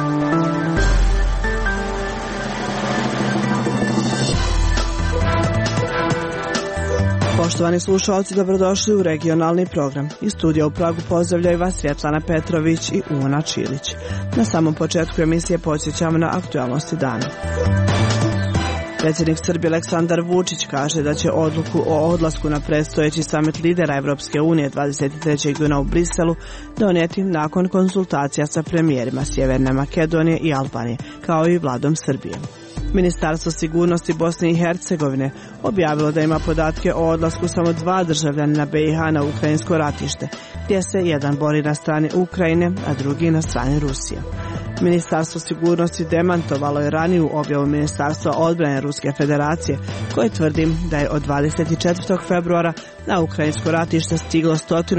Poštovani slušalci, dobrodošli u regionalni program. Iz studija u Pragu pozdravljaju vas Svjetlana Petrović i Uvona Čilić. Na samom početku emisije podsjećamo na aktualnosti dana. Predsjednik Srbije Aleksandar Vučić kaže da će odluku o odlasku na predstojeći samit lidera Evropske unije 23. juna u Briselu donijeti nakon konsultacija sa premijerima Sjeverne Makedonije i Albanije, kao i vladom Srbije. Ministarstvo sigurnosti Bosne i Hercegovine objavilo da ima podatke o odlasku samo 2 državljanina BiH na ukrajinsko ratište, gdje se jedan bori na strani Ukrajine, a drugi na strani Rusije. Ministarstvo sigurnosti demantovalo je raniju objavu Ministarstva odbrane Ruske federacije, koje tvrdi da je od 24. februara na ukrajinsko ratište stiglo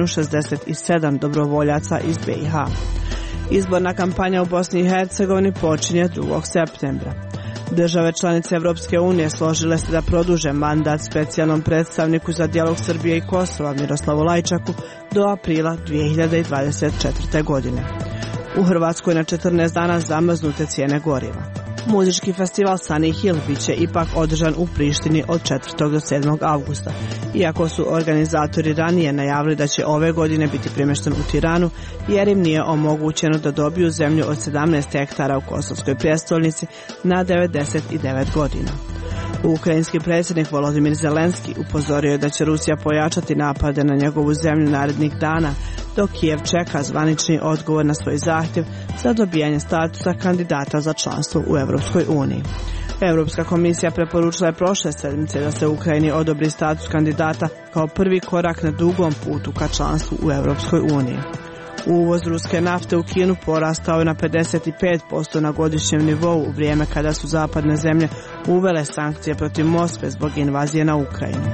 167 dobrovoljaca iz BiH. Izborna kampanja u Bosni i Hercegovini počinje 2. septembra. Države članice Evropske unije složile se da produže mandat specijalnom predstavniku za dijalog Srbije i Kosova Miroslavu Lajčaku do aprila 2024. godine. U Hrvatskoj na 14 dana zamrznute cijene goriva. Muzički festival Sunny Hill bit će ipak održan u Prištini od 4. do 7. avgusta. Iako su organizatori ranije najavili da će ove godine biti premješten u Tiranu, jer im nije omogućeno da dobiju zemlju od 17 hektara u kosovskoj prijestolnici na 99 godina. Ukrajinski predsjednik Volodymyr Zelenski upozorio je da će Rusija pojačati napade na njegovu zemlju narednih dana, dok Kijev čeka zvanični odgovor na svoj zahtjev za dobijanje statusa kandidata za članstvo u Europskoj uniji. Europska komisija preporučila je prošle sedmice da se Ukrajini odobri status kandidata kao prvi korak na dugom putu ka članstvu u Europskoj uniji. Uvoz ruske nafte u Kinu porastao je na 55% na godišnjem nivou u vrijeme kada su zapadne zemlje uvele sankcije protiv Moskve zbog invazije na Ukrajinu.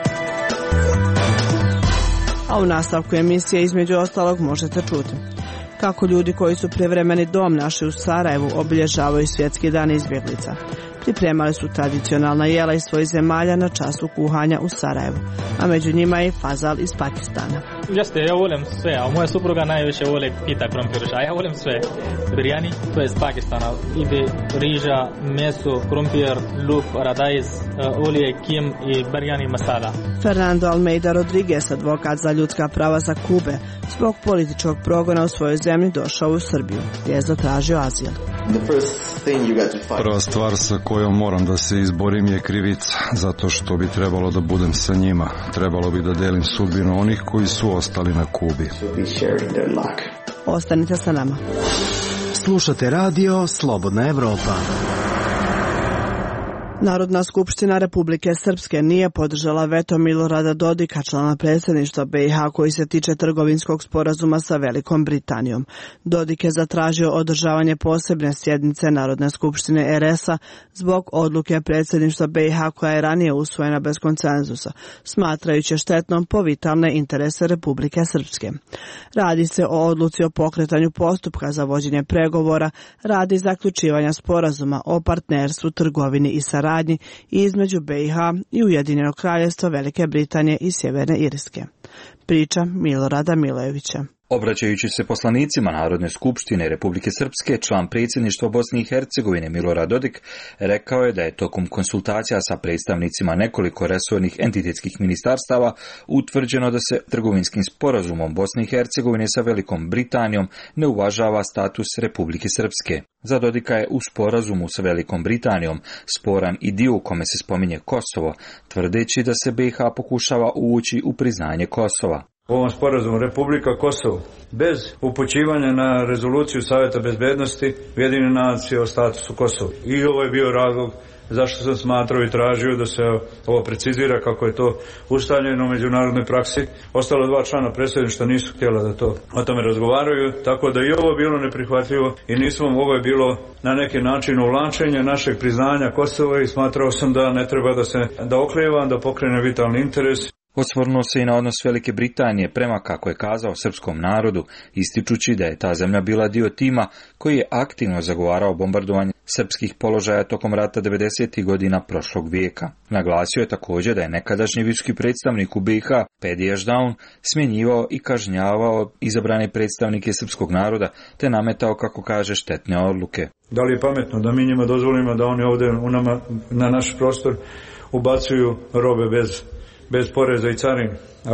A u nastavku emisije između ostalog možete čuti kako ljudi koji su privremeni dom našli u Sarajevu obilježavaju Svjetski dan izbjeglica. Pripremali su tradicionalna jela iz svojih zemalja na času kuhanja u Sarajevu, a među njima je i fazal iz Pakistana. Jeste, ja volim sve, a moja supruga najviše voli pita krompir, a ja volim sve. Biryani, to je iz Pakistana, ide riža, meso, krompir, luk, radajz, olije, kim i biryani masala. Fernando Almeida Rodriguez, advokat za ljudska prava sa Kube, zbog političkog progona u svojoj zemlji došao u Srbiju, gdje je zatražio azil. Prva stvar sa kojom moram da se izborim je krivica, zato što bi trebalo da budem sa njima. Trebalo bi da delim sudbinu onih koji su ostali na Kubi. Ostanite sa nama. Slušate radio Slobodna Evropa. Narodna skupština Republike Srpske nije podržala veto Milorada Dodika, člana predsjedništva BiH, koji se tiče trgovinskog sporazuma sa Velikom Britanijom. Dodik je zatražio održavanje posebne sjednice Narodne skupštine RS-a zbog odluke predsjedništva BiH koja je ranije usvojena bez konsenzusa, smatrajući štetnom po vitalne interese Republike Srpske. Radi se o odluci o pokretanju postupka za vođenje pregovora radi zaključivanja sporazuma o partnerstvu, trgovini i saradnji između BiH i Ujedinjenog kraljevstva Velike Britanije i Sjeverne Irske. Priča Milorada Milojevića. Obraćajući se poslanicima Narodne skupštine Republike Srpske, član predsjedništva Bosne i Hercegovine Milorad Dodik rekao je da je tokom konsultacija sa predstavnicima nekoliko resornih entitetskih ministarstava utvrđeno da se trgovinskim sporazumom Bosne i Hercegovine sa Velikom Britanijom ne uvažava status Republike Srpske. Za Dodika je u sporazumu sa Velikom Britanijom sporan i dio u kome se spominje Kosovo, tvrdeći da se BiH pokušava uvući u priznanje Kosova. U ovom sporazumu Republika Kosovo, bez upućivanja na rezoluciju Savjeta bezbednosti Ujedinjenih nacija o statusu Kosova. I ovo je bio razlog zašto sam smatrao i tražio da se ovo precizira kako je to ustaljeno u međunarodnoj praksi. Ostalo 2 člana predsjedništva nisu htjela da o tome razgovaraju, tako da i ovo bilo neprihvatljivo i ovo je bilo na neki način uvlačenje našeg priznanja Kosova i smatrao sam da ne treba da oklijevam, da pokrene vitalni interes. Osvrnuo se i na odnos Velike Britanije prema, kako je kazao, srpskom narodu, ističući da je ta zemlja bila dio tima koji je aktivno zagovarao bombardovanje srpskih položaja tokom rata 90. godina prošlog vijeka. Naglasio je također da je nekadašnji visoki predstavnik u BiH, Pedi Ešdaun, smjenjivao i kažnjavao izabrane predstavnike srpskog naroda, te nametao, kako kaže, štetne odluke. Da li je pametno da mi njima dozvolimo da oni ovdje na naš prostor ubacuju robe bez poreza i carin, a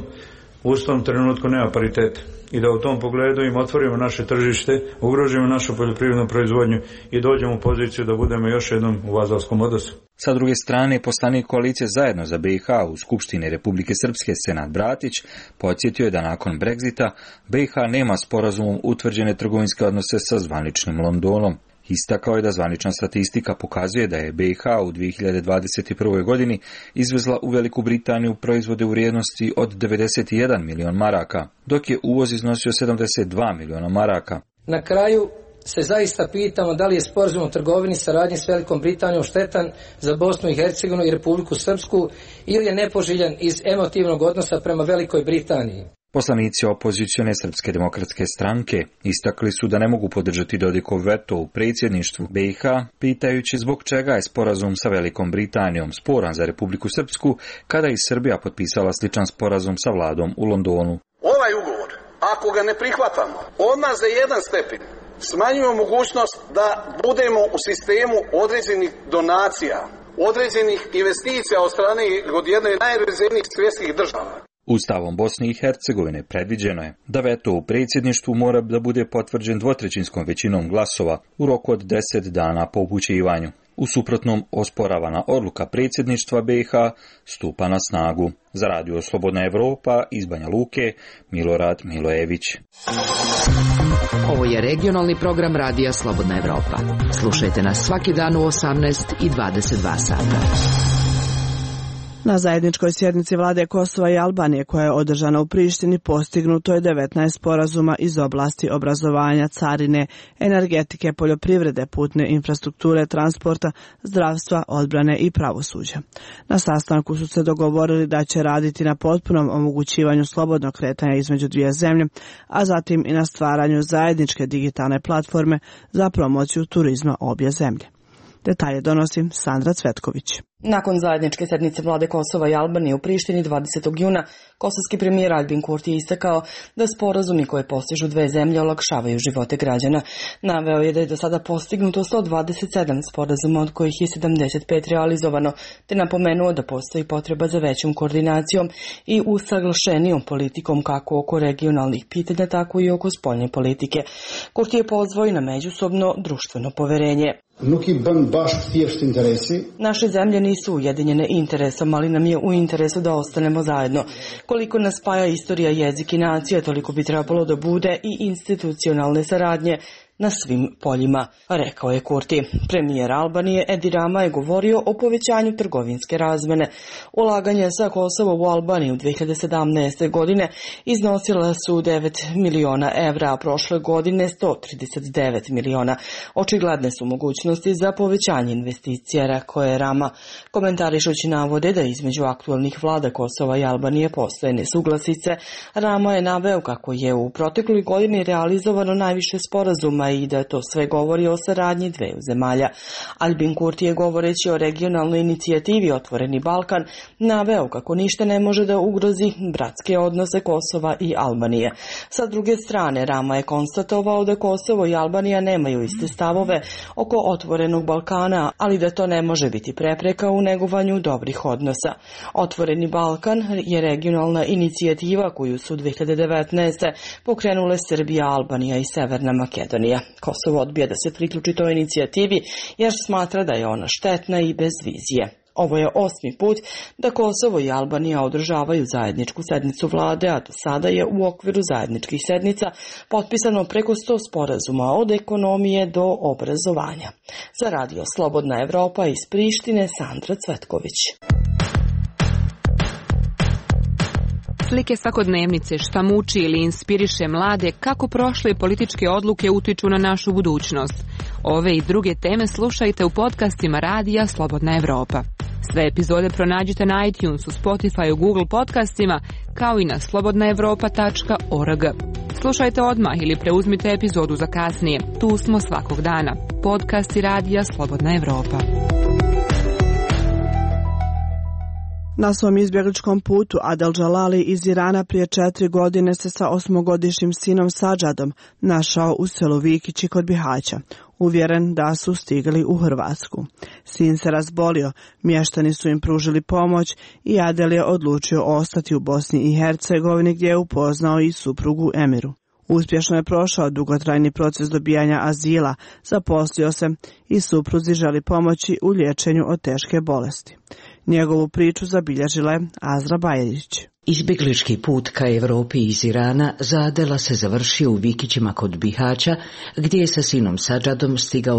u istom trenutku nema pariteta. I da u tom pogledu im otvorimo naše tržište, ugrožimo našu poljoprivrednu proizvodnju i dođemo u poziciju da budemo još jednom u vazalskom odnosu. Sa druge strane, poslanik koalicije Zajedno za BiH u Skupštini Republike Srpske Senad Bratić podsjetio je da nakon Brexita BiH nema sporazumom utvrđene trgovinske odnose sa zvaničnim Londonom. Istakao je da zvanična statistika pokazuje da je BiH u 2021. godini izvezla u Veliku Britaniju proizvode u vrijednosti od 91 milion maraka, dok je uvoz iznosio 72 miliona maraka. Na kraju se zaista pitamo da li je sporazum o trgovini i saradnji s Velikom Britanijom štetan za Bosnu i Hercegovinu i Republiku Srpsku ili je nepoželjan iz emotivnog odnosa prema Velikoj Britaniji. Poslanici opozicione Srpske demokratske stranke istakli su da ne mogu podržati Dodikov veto u predsjedništvu BiH, pitajući zbog čega je sporazum sa Velikom Britanijom sporan za Republiku Srpsku, kada je i Srbija potpisala sličan sporazum sa vladom u Londonu. Ovaj ugovor, ako ga ne prihvatamo, odmah za jedan stepen smanjujemo mogućnost da budemo u sistemu određenih donacija, određenih investicija od strane od jedne od najrazvijenijih svjetskih država. Ustavom Bosne i Hercegovine predviđeno je da veto u predsjedništvu mora da bude potvrđen dvotrećinskom većinom glasova u roku od 10 dana po upućivanju. U suprotnom, osporavana odluka predsjedništva BiH stupa na snagu. Za Radio Slobodna Evropa iz Banja Luke, Milorad Milojević. Ovo je regionalni program Radija Slobodna Evropa. Slušajte nas svaki dan u 18 i 22 sata. Na zajedničkoj sjednici vlade Kosova i Albanije koja je održana u Prištini postignuto je 19 sporazuma iz oblasti obrazovanja, carine, energetike, poljoprivrede, putne infrastrukture, transporta, zdravstva, odbrane i pravosuđa. Na sastanku su se dogovorili da će raditi na potpunom omogućivanju slobodnog kretanja između dvije zemlje, a zatim i na stvaranju zajedničke digitalne platforme za promociju turizma obje zemlje. Detalje donosi Sandra Cvetković. Nakon zajedničke sednice vlade Kosova i Albanije u Prištini 20. juna, kosovski premijer Albin Kurti je istakao da sporazumi koje postižu dve zemlje olakšavaju živote građana. Naveo je da je do sada postignuto 127 sporazuma, od kojih je 75 realizovano, te napomenuo da postoji potreba za većom koordinacijom i usaglašenijom politikom kako oko regionalnih pitanja, tako i oko spoljne politike. Kurti je pozvao i na međusobno društveno poverenje. Naše zemlje nisu ujedinjene interesom, ali nam je u interesu da ostanemo zajedno. Koliko nas spaja istorija, jezik i nacija, toliko bi trebalo da bude i institucionalne saradnje na svim poljima, rekao je Kurti. Premijer Albanije Edi Rama je govorio o povećanju trgovinske razmene. Ulaganja sa Kosova u Albaniju 2017. godine iznosila su 9 miliona evra, a prošle godine 139 miliona. Očigledne su mogućnosti za povećanje investicija, rekao je Rama. Komentarišući navode da između aktualnih vlada Kosova i Albanije postoje nesuglasice, Rama je naveo kako je u protekloj godini realizovano najviše sporazuma i da to sve govori o saradnji dveju zemalja. Albin Kurti je, govoreći o regionalnoj inicijativi Otvoreni Balkan, naveo kako ništa ne može da ugrozi bratske odnose Kosova i Albanije. Sa druge strane, Rama je konstatovao da Kosovo i Albanija nemaju iste stavove oko Otvorenog Balkana, ali da to ne može biti prepreka u negovanju dobrih odnosa. Otvoreni Balkan je regionalna inicijativa koju su 2019. pokrenule Srbija, Albanija i Severna Makedonija. Kosovo odbija da se priključi toj inicijativi jer smatra da je ona štetna i bez vizije. Ovo je 8. put da Kosovo i Albanija održavaju zajedničku sednicu vlade, a do sada je u okviru zajedničkih sednica potpisano preko 100 sporazuma od ekonomije do obrazovanja. Za Radio Slobodna Evropa iz Prištine, Sandra Cvetković. Slike svakodnevnice, šta muči ili inspiriše mlade, kako prošle političke odluke utiču na našu budućnost. Ove i druge teme slušajte u podcastima Radija Slobodna Evropa. Sve epizode pronađite na iTunesu, Spotifyu, Google podcastima, kao i na slobodnaevropa.org. Slušajte odmah ili preuzmite epizodu za kasnije. Tu smo svakog dana. Podcast i radija Slobodna Evropa. Na svom izbjegličkom putu Adel Džalali iz Irana prije 4 godine se sa 8-godišnjim sinom Sadžadom našao u selu Vikići kod Bihaća, uvjeren da su stigli u Hrvatsku. Sin se razbolio, mještani su im pružili pomoć i Adel je odlučio ostati u Bosni i Hercegovini gdje je upoznao i suprugu Emiru. Uspješno je prošao dugotrajni proces dobijanja azila, zaposlio se i supruzi želi pomoći u liječenju od teške bolesti. Njegovu priču zabilježila je Azra Bajrić. Izbjeglički put ka Europi iz Irana za Adela se završio u Vikićima kod Bihaća, gdje je sa sinom Sadžadom stigao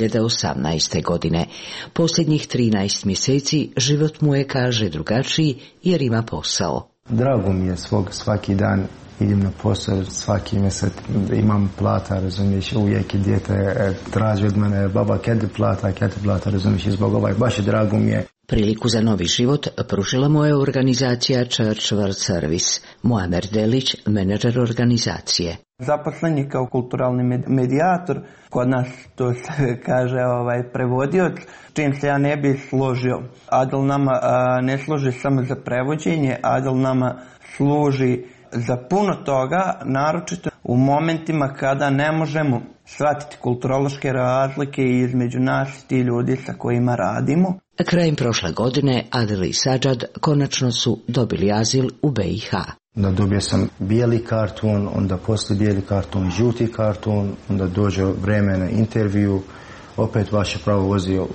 2018. godine. Posljednjih 13 mjeseci život mu je, kaže, drugačiji jer ima posao. Drago mi je svaki dan idem na posao, svaki mjesec imam plata, razumiješ, uvijek i dijete traži od mene, baba, kad plata, razumiješ, zbog baš drago mi je. Priliku za novi život pružila mu je organizacija Church World Service. Muamer Delić, menadžer organizacije. Zaposlen je kao kulturalni medijator, kod nas to se kaže prevodioc, čim se ja ne bi složio. Adel nama ne služi samo za prevođenje, Adel nama služi za puno toga, naročito u momentima kada ne možemo shvatiti kulturološke razlike između nas i ti ljudi sa kojima radimo. Krajem prošle godine Adel i Sadžad konačno su dobili azil u BiH. Onda dobio sam bijeli karton, onda poslije bijeli karton, žuti karton, onda dođe vreme na intervju, opet vaše pravo vozio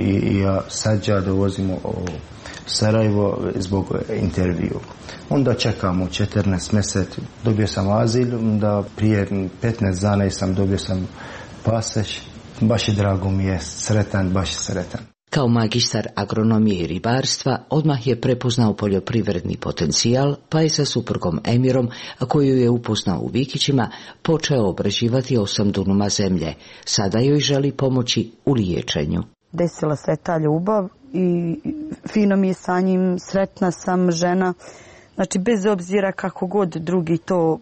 i ja Sadžada vozimo u Sarajevo zbog intervju. Onda čekamo 14 mjeseci, dobio sam azil, onda prije 15 dana sam dobio sam pasoš, baš je drago mi je, baš sretan. Kao magistar agronomije i ribarstva odmah je prepoznao poljoprivredni potencijal, pa je sa suprugom Emirom, koju je upoznao u Vikićima, počeo obrađivati 8 dunuma zemlje. Sada joj želi pomoći u liječenju. Desila se ta ljubav i fino mi je sa njim, sretna sam žena. Znači, bez obzira kako god drugi to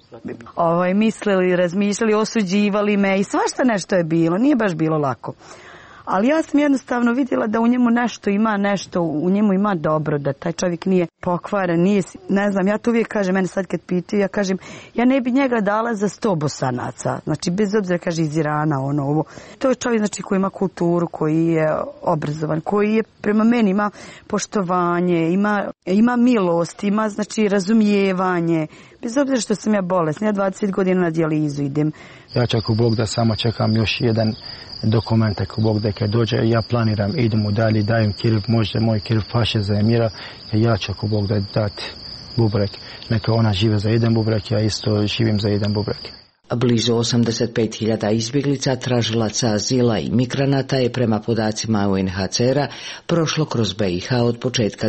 mislili, razmišljali, osuđivali me i svašta nešto je bilo, nije baš bilo lako. Ali ja sam jednostavno vidjela da u njemu nešto, u njemu ima dobro, da taj čovjek nije pokvaren, ne znam, ja to uvijek kažem, mene sad kad pitaju, ja kažem, ja ne bi njega dala za 100 Bosanaca, znači bez obzira, kaže, iz Irana, ovo. To je čovjek, znači, koji ima kulturu, koji je obrazovan, koji je prema meni ima poštovanje, ima milost, ima, znači, razumijevanje, bez obzira što sam ja bolesna, ja 20 godina na dijalizu idem. Ja čak u Bog da samo čekam još jedan dokument, ako Bog da kad dođe, ja planiram, idemo dalje, dajem kirv, možda moj kirv paše za Emira, ja ću ako Bog da dati bubrek. Neka ona žive za jedan bubrek, ja isto živim za jedan bubrek. Blizu 85.000 izbjeglica, tražilaca azila i migranata je prema podacima UNHCR-a prošlo kroz BiH od početka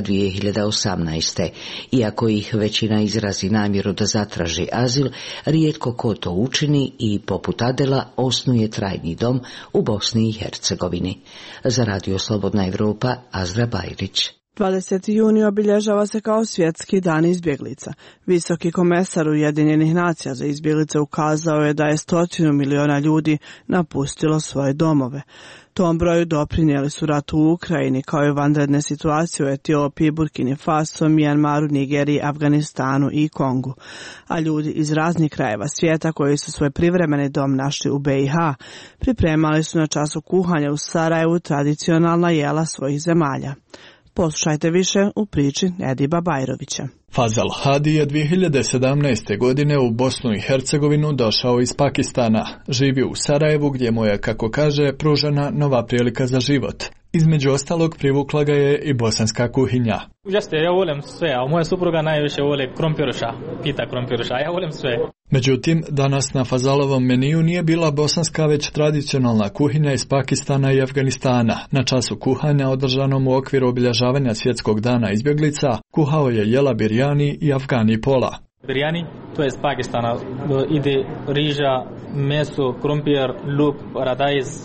2018. Iako ih većina izrazi namjeru da zatraži azil, rijetko ko to učini i poput Adela osnuje trajni dom u Bosni i Hercegovini. Za Radio Slobodna Evropa, Azra Bajrić. 20. juni obilježava se kao svjetski dan izbjeglica. Visoki komesar Ujedinjenih nacija za izbjeglice ukazao je da je 100 miliona ljudi napustilo svoje domove. Tom broju doprinijeli su rat u Ukrajini, kao i vanredne situacije u Etiopiji, Burkini Faso, Mijanmaru, Nigeriji, Afganistanu i Kongu. A ljudi iz raznih krajeva svijeta koji su svoj privremeni dom našli u BiH, pripremali su na času kuhanja u Sarajevu tradicionalna jela svojih zemalja. Poslušajte više u priči Ediba Bajrovića. Fazal Hadi je 2017. godine u Bosnu i Hercegovinu došao iz Pakistana. Živi u Sarajevu gdje mu je, kako kaže, pružena nova prilika za život. Između ostalog privukla ga je i bosanska kuhinja. Ja volim sve, a moja supruga najviše voli krompiruša, pita krompiruša, ja volim sve. Međutim, danas na Fazalovom meniju nije bila bosanska, već tradicionalna kuhinja iz Pakistana i Afganistana. Na času kuhanja, održanom u okviru obilježavanja svjetskog dana izbjeglica, kuhao je jela birijani i afgani pola. Birijani, to je iz Pakistana, ide riža, meso, krompir, luk, paradajz,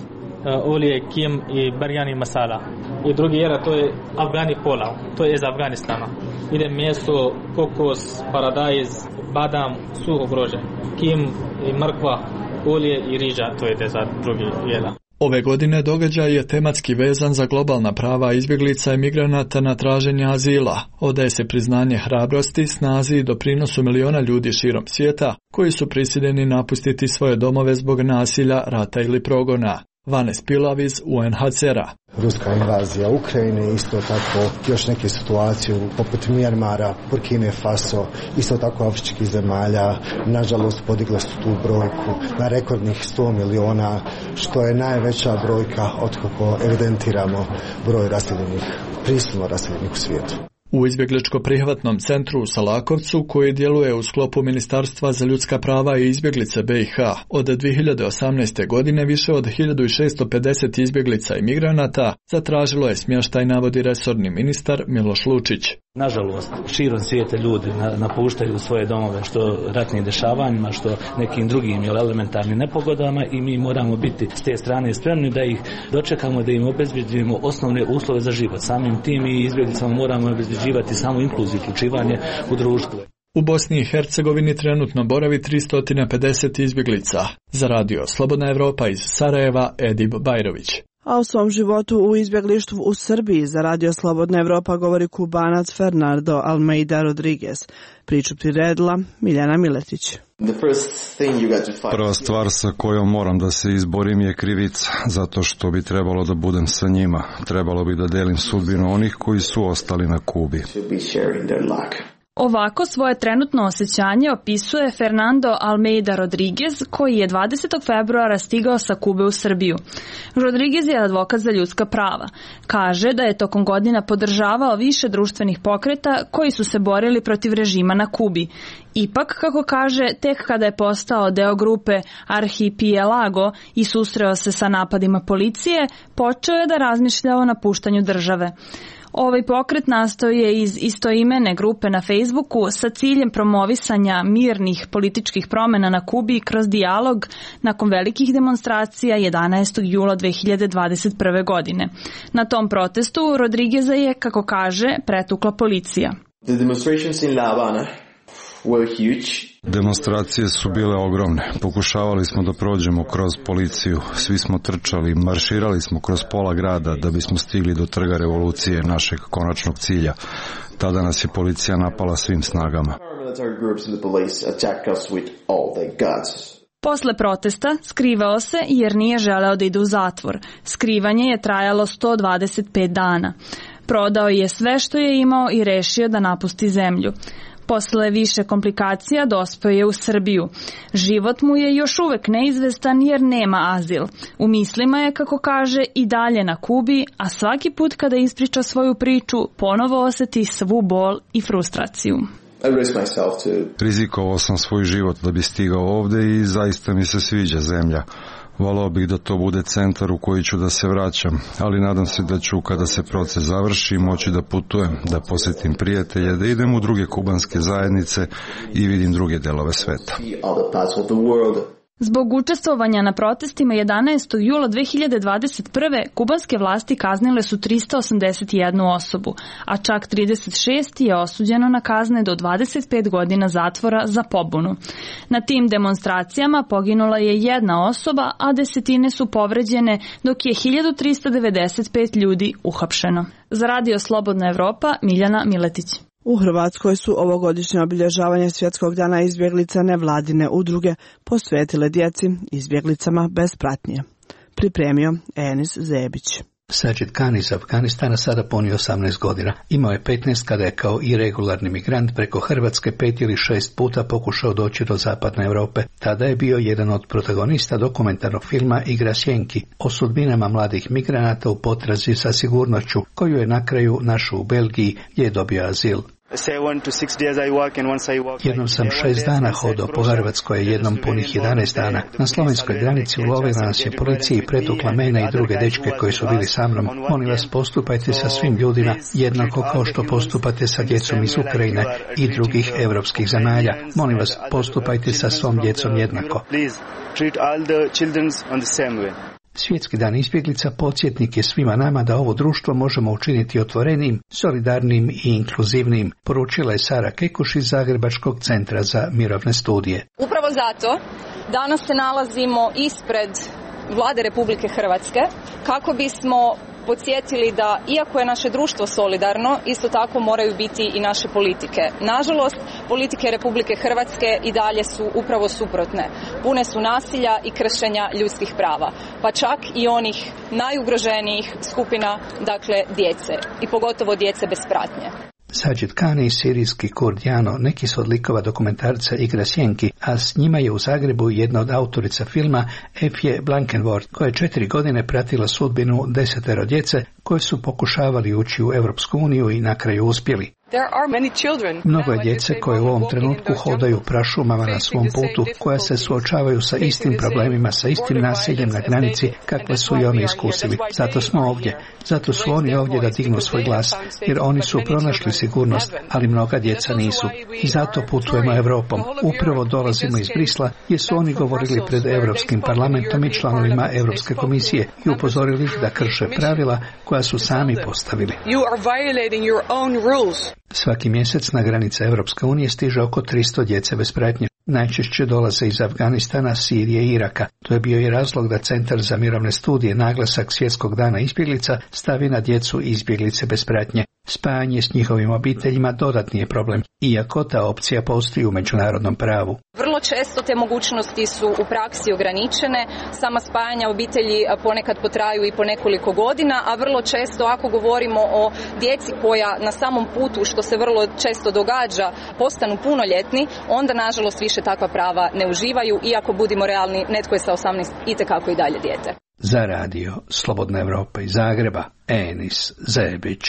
olije kim i barjani masala. I drugi jela to je Afgani polav, to je iz Afganistana. Ide meso, kokos, paradajz, badam, suho grožđe, kim i mrkva, olije i riža, to je za drugi jela. Ove godine događaj je tematski vezan za globalna prava izbjeglica i migranata na traženje azila. Odaje se priznanje hrabrosti, snazi i doprinosu miliona ljudi širom svijeta koji su prisiljeni napustiti svoje domove zbog nasilja, rata ili progona. Vanes Pilav iz UNHCR-a. Ruska invazija Ukrajine, isto tako još neke situacije poput Mijanmara, Burkine Faso, isto tako afričkih zemalja, nažalost podigla su tu brojku na rekordnih 100 miliona, što je najveća brojka otkako evidentiramo broj prisilno raseljenih u svijetu. U izbjegličko-prihvatnom centru u Salakovcu, koji djeluje u sklopu Ministarstva za ljudska prava i izbjeglice BiH, od 2018. godine više od 1650 izbjeglica i migranata zatražilo je smještaj, navodi resorni ministar Miloš Lučić. Nažalost, širom svijeta ljudi napuštaju svoje domove, što ratnim dešavanjima, što nekim drugim elementarnim nepogodama, i mi moramo biti s te strane spremni da ih dočekamo, da im obezbedimo osnovne uslove za život. Samim tim i izbjeglicama moramo obezbeđivati samo inkluziju, uključivanje u društvo. U Bosni i Hercegovini trenutno boravi 350 izbjeglica. Za radio Slobodna Evropa iz Sarajeva, Edib Bajrović. A o svom životu u izbjeglištvu u Srbiji za radio Slobodna Evropa govori Kubanac Fernando Almeida Rodriguez. Priču priredila Miljana Miletić. Prva stvar sa kojom moram da se izborim je krivica, zato što bi trebalo da budem sa njima. Trebalo bi da delim sudbinu onih koji su ostali na Kubi. Ovako svoje trenutno osjećanje opisuje Fernando Almeida Rodriguez, koji je 20. februara stigao sa Kube u Srbiju. Rodriguez je advokat za ljudska prava. Kaže da je tokom godina podržavao više društvenih pokreta koji su se borili protiv režima na Kubi. Ipak, kako kaže, tek kada je postao deo grupe Arhipelago i susreo se sa napadima policije, počeo je da razmišlja o napuštanju države. Ovaj pokret nastao je iz istoimene grupe na Facebooku sa ciljem promovisanja mirnih političkih promjena na Kubi kroz dijalog nakon velikih demonstracija 11. jula 2021. godine. Na tom protestu Rodrigueza je, kako kaže, pretukla policija. The demonstrations in La Habana were huge. Demonstracije su bile ogromne. Pokušavali smo da prođemo kroz policiju. Svi smo trčali, marširali smo kroz pola grada da bismo stigli do trga revolucije, našeg konačnog cilja. Tada nas je policija napala svim snagama. Posle protesta skrivao se jer nije želeo da ide u zatvor. Skrivanje je trajalo 125 dana. Prodao je sve što je imao i rešio da napusti zemlju. Posle više komplikacija dospeo je u Srbiju. Život mu je još uvek neizvestan jer nema azil. U mislima je, kako kaže, i dalje na Kubi, a svaki put kada ispriča svoju priču, ponovo osjeti svu bol i frustraciju. Rizikovao sam svoj život da bi stigao ovde i zaista mi se sviđa zemlja. Volao bih da to bude centar u koji ću da se vraćam, ali nadam se da ću, kada se proces završi, moći da putujem, da posjetim prijatelje, da idem u druge kubanske zajednice i vidim druge delove sveta. Zbog učestvovanja na protestima 11. jula 2021. kubanske vlasti kaznile su 381 osobu, a čak 36 je osuđeno na kazne do 25 godina zatvora za pobunu. Na tim demonstracijama poginula je jedna osoba, a desetine su povređene, dok je 1395 ljudi uhapšeno. Za radio Slobodna Evropa, Miljana Miletić. U Hrvatskoj su ovogodišnje obilježavanje Svjetskog dana izbjeglica nevladine udruge posvetile djeci izbjeglicama bez pratnje. Pripremio Enis Zebić. Sajid Khan iz Afganistana sada punio 18 godina. Imao je 15 kada je kao iregularni migrant preko Hrvatske 5 ili 6 puta pokušao doći do zapadne Europe. Tada je bio jedan od protagonista dokumentarnog filma Igra sjenki o sudbinama mladih migranata u potrazi sa sigurnošću, koju je na kraju našao u Belgiji gdje je dobio azil. Jednom sam 6 dana hodao po Hrvatskoj, jednom punih 11 dana. Na slovenskoj granici ulovila nas je policija i pretukla mene i druge dečke koji su bili sa mnom. Molim vas, postupajte sa svim ljudima jednako kao što postupate sa djecom iz Ukrajine i drugih evropskih zemalja. Molim vas, postupajte sa svom djecom jednako. Svjetski dan izbjeglica podsjetnik je svima nama da ovo društvo možemo učiniti otvorenim, solidarnim i inkluzivnim, poručila je Sara Kekuš iz Zagrebačkog centra za mirovne studije. Upravo zato danas se nalazimo ispred Vlade Republike Hrvatske kako bismo podsjetili da iako je naše društvo solidarno, isto tako moraju biti i naše politike. Nažalost, politike Republike Hrvatske i dalje su upravo suprotne. Pune su nasilja i kršenja ljudskih prava, pa čak i onih najugroženijih skupina, dakle djece i pogotovo djece bez pratnje. Sajid Khan i sirijski Kurd Jano neki su od likova dokumentarca Igra sjenki, a s njima je u Zagrebu jedna od autorica filma Efje Blankenvoord, koja je 4 godine pratila sudbinu 10 djece koji su pokušavali ući u Europsku uniju i na kraju uspjeli. Mnogo je djece koje u ovom trenutku hodaju prašumama na svom putu, koja se suočavaju sa istim problemima, sa istim nasiljem na granici kakve su i oni iskusili. Zato smo ovdje. Zato su oni ovdje da dignu svoj glas, jer oni su pronašli sigurnost, ali mnoga djeca nisu. I zato putujemo Europom. Upravo dolazimo iz Brisla, jer su oni govorili pred Europskim parlamentom i članovima Europske komisije i upozorili da krše pravila koja su sami postavili. Svaki mjesec na granice Europske unije stiže oko 300 djece bez pratnje. Najčešće dolaze iz Afganistana, Sirije i Iraka. To je bio i razlog da Centar za mirovne studije naglasak Svjetskog dana izbjeglica stavi na djecu i izbjeglice bez pratnje. Spajanje s njihovim obiteljima dodatni je problem, iako ta opcija postoji u međunarodnom pravu. Vrlo često te mogućnosti su u praksi ograničene, sama spajanja obitelji ponekad potraju i po nekoliko godina, a vrlo često ako govorimo o djeci koja na samom putu, što se vrlo često događa, postanu punoljetni, onda nažalost više takva prava ne uživaju, iako budimo realni, netko je sa 18 itekako i dalje dijete. Za radio Slobodna Evropa iz Zagreba, Enis Zebić.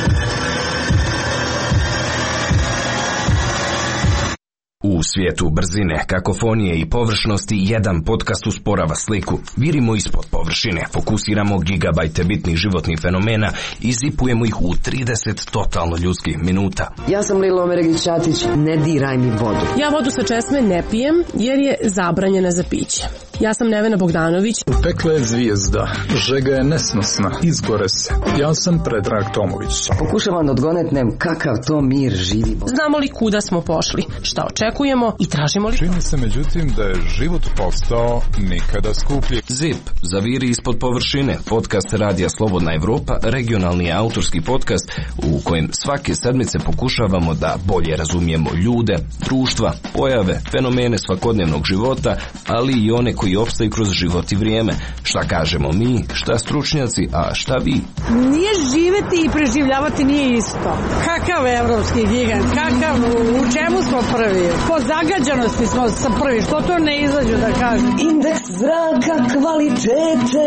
U svijetu brzine, kakofonije i površnosti jedan podcast usporava sliku. Virimo ispod površine, fokusiramo gigabajte bitnih životnih fenomena i zipujemo ih u 30 totalno ljudskih minuta. Ja sam Lilo Omeregić-Ćatić, ne diraj mi vodu. Ja vodu sa česme ne pijem jer je zabranjena za piće. Ja sam Nevena Bogdanović. Pekla je zvijezda, žega je nesnosna, izgore se. Ja sam Predrag Tomović. Pokušavam da odgonetnem kakav to mir živi. Znamo li kuda smo pošli, šta očekujemo i tražimo li... Čini se međutim da je život postao nikada skuplji. ZIP, zaviri ispod površine, podcast Radija Slobodna Evropa, regionalni autorski podcast u kojem svake sedmice pokušavamo da bolje razumijemo ljude, društva, pojave, fenomene svakodnevnog života, ali i one koji opstaju kroz život i vrijeme. Šta kažemo mi, šta stručnjaci, a šta vi? Nije živjeti i preživljavati nije isto. Kakav evropski gigant, kakav, u čemu smo prvi? Po zagađanosti smo sa prvi, što to ne izađu da kažem? Indeks zraka kvalitete